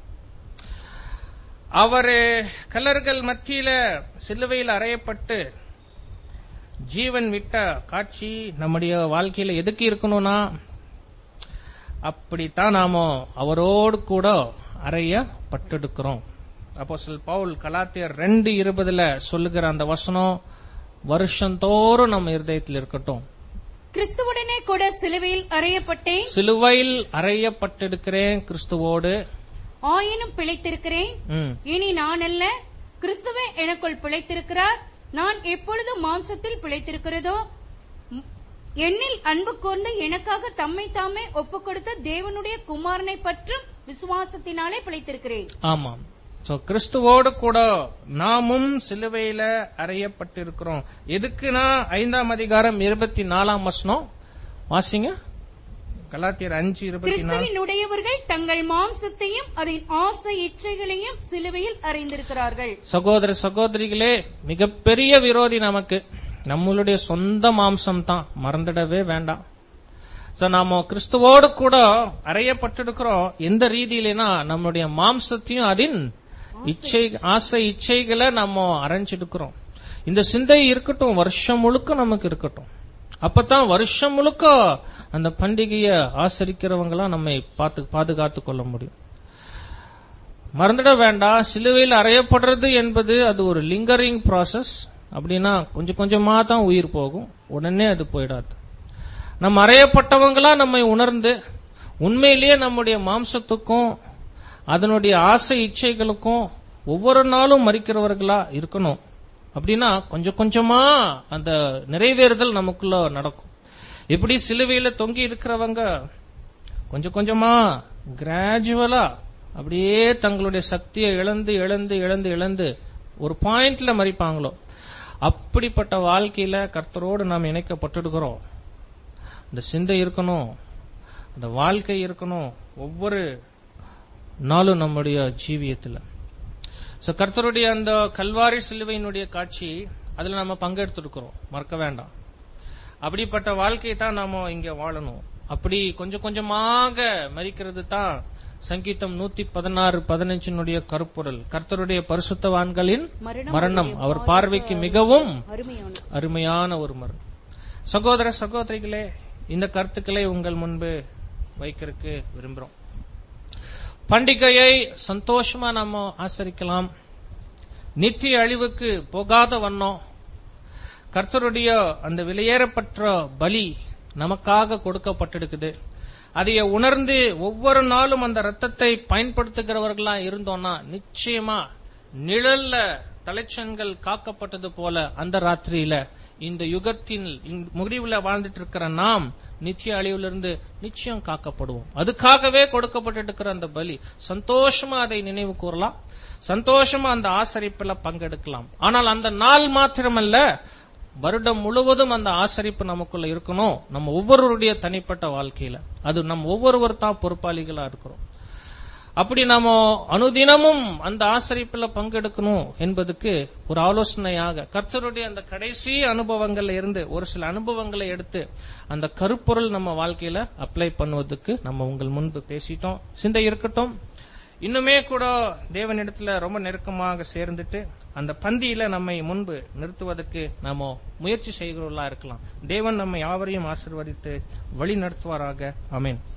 அவர் கல்லர்கள் மத்தியில சிலுவையில் அறையப்பட்டு ஜீவன் விட்ட காட்சி நம்முடைய வாழ்க்கையில எதுக்கு இருக்கணும்னா, அப்படித்தான் நாம அவரோடு கூட அறையப்பட்டிருக்கிறோம். அப்போஸ்தலன் பவுல் கலாத்தியர் ரெண்டு இருபதுல சொல்லுகிற அந்த வசனம் வருஷந்தோறும் நம்ம இருதயத்தில் இருக்கட்டும். கிறிஸ்துவுடனே கூட சிலுவையில் அறையப்பட்டேன், சிலுவையில் அறையப்பட்டிருக்கிறேன் கிறிஸ்துவோடு, ஆயினும் பிழைத்திருக்கிறேன். இனி நான் அல்ல, கிறிஸ்துவே எனக்குள் பிழைத்திருக்கிறார். நான் எப்பொழுது மாம்சத்தில் பிழைத்திருக்கிறதோ, என்னில் அன்பு கூர்ந்து எனக்காக தம்மை தாமே ஒப்புக் கொடுத்த தேவனுடைய குமாரனை பற்றும் விசுவாசத்தினாலே பிழைத்திருக்கிறேன். ஆமாம். சோ கிறிஸ்துவோடு கூட நாமும் சிலுவையில அறையப்பட்டிருக்கிறோம். எதுக்குன்னா ஐந்தாம் அதிகாரம் இருபத்தி நாலாம் வசனம் வாசிங்க. கலாத்தியர் அஞ்சு இருபத்தி நாலு. கிறிஸ்துவினுடையவர்கள் தங்கள் மாம்சத்தையும் அதன் ஆசை இச்சைகளையும் சிலுவையில் அறைந்திருக்கிறார்கள். சகோதர சகோதரிகளே, மிகப்பெரிய விரோதி நமக்கு நம்மளுடைய சொந்த மாம்சம் தான், மறந்துடவே வேண்டாம். சோ நாம கிறிஸ்துவோடு கூட அறையப்பட்டிருக்கிறோம். எந்த ரீதியிலனா நம்மளுடைய மாம்சத்தையும் அதன் இச்சை ஆசை இச்சைகளை நம்ம அரைஞ்சிருக்கிறோம். இந்த சிந்தை இருக்கட்டும், வருஷம் முழுக்க நமக்கு இருக்கட்டும். அப்பதான் வருஷம் முழுக்க அந்த பண்டிகையை ஆசரிக்கிறவங்களா நம்மை பார்த்து பாதுகாத்துக் கொள்ள முடியும். மறந்துட வேண்டாம், சிலுவையில் அறையப்படுறது என்பது அது ஒரு லிங்கரிங் ப்ராசஸ். அப்படின்னா கொஞ்சம் கொஞ்சமா தான் உயிர் போகும், உடனே அது போயிடாது. நம்ம அறையப்பட்டவங்களா நம்மை உணர்ந்து உண்மையிலேயே நம்முடைய மாம்சத்துக்கும் அதனுடைய ஆசை இச்சைகளுக்கும் ஒவ்வொரு நாளும் மறிக்கிறவர்களா இருக்கணும். அப்படின்னா கொஞ்சம் கொஞ்சமா அந்த நிறைவேறுதல் நமக்குள்ள நடக்கும். எப்படி சிலுவையில தொங்கி இருக்கிறவங்க கொஞ்சம் கொஞ்சமா கிராஜுவலா அப்படியே தங்களுடைய சக்தியை இழந்து இழந்து இழந்து இழந்து ஒரு பாயிண்ட்ல மறிப்பாங்களோ, அப்படிப்பட்ட வாழ்க்கையில கர்த்தரோடு நாம் இணைக்கப்பட்டிருக்கிறோம். அந்த சிந்தை இருக்கணும், அந்த வாழ்க்கை இருக்கணும் ஒவ்வொரு நாளும் நம்முடைய ஜீவியத்துல. சோ கர்த்தருடைய அந்த கல்வாரி சிலுவையினுடைய காட்சி, அதுல நம்ம பங்கெடுத்திருக்கிறோம், மறக்க வேண்டாம். அப்படிப்பட்ட வாழ்க்கையை தான் நாம இங்க வாழணும். அப்படி கொஞ்சம் கொஞ்சமாக மரிக்கிறது தான் சங்கீதம் நூத்தி பதினாறு பதினஞ்சினுடைய கருப்பொருள். கர்த்தருடைய பரிசுத்தவான்களின் மரணம் அவர் பார்வைக்கு மிகவும் அருமையான ஒரு மரணம். சகோதர சகோதரிகளே, இந்த கருத்துக்களை உங்கள் முன்பு வைக்கிறதுக்கு விரும்புறோம். பண்டிகையை சந்தோஷமா நம்ம ஆசரிக்கலாம். நித்திய அழிவுக்கு போகாத வண்ணம் கர்த்தருடைய அந்த விலையேறப்பட்ட பலி நமக்காக கொடுக்கப்பட்டிருக்குது. அதைய உணர்ந்து ஒவ்வொரு நாளும் அந்த ரத்தத்தை பயன்படுத்துகிறவர்களா இருந்தோம்னா நிச்சயமா நிழல்ல தலைச்சன்கள் காக்கப்பட்டது போல அந்த ராத்திரியில இந்த யுகத்தின் முடிவுல வாழ்ந்துட்டு இருக்கிற நாம் நித்திய அழிவிலிருந்து நிச்சயம் காக்கப்படுவோம். அதுக்காகவே கொடுக்கப்பட்டு இருக்கிற அந்த பலி, சந்தோஷமா அதை நினைவு கூறலாம், சந்தோஷமா அந்த ஆசரிப்புல பங்கெடுக்கலாம். ஆனால் அந்த நாள் மாத்திரமல்ல, வருடம் முழுவதும் அந்த ஆசரிப்பு நமக்குள்ள இருக்கணும். நம்ம ஒவ்வொருவருடைய தனிப்பட்ட வாழ்க்கையில அது நம்ம ஒவ்வொருவர் தான் பொறுப்பாளிகளா இருக்கிறோம். அப்படி நாம அனுதினமும் அந்த ஆசரிப்புல பங்கெடுக்கணும் என்பதுக்கு ஒரு ஆலோசனையாக கர்த்தருடைய அந்த கடைசி அனுபவங்கள்ல இருந்து ஒரு சில அனுபவங்களை எடுத்து அந்த கருப்பொருள் நம்ம வாழ்க்கையில அப்ளை பண்ணுவதற்கு நம்ம உங்கள் முன்பு பேசிட்டோம். சிந்தை இருக்கட்டும். இன்னுமே கூட தேவனிடத்துல ரொம்ப நெருக்கமாக சேர்ந்துட்டு அந்த பந்தியில நம்மை முன்பு நிறுத்துவதற்கு நாம முயற்சி செய்கிறவர்களா இருக்கலாம். தேவன் நம்மை யாவரையும் ஆசீர்வதித்து வழி நடத்துவாராக. ஆமென்.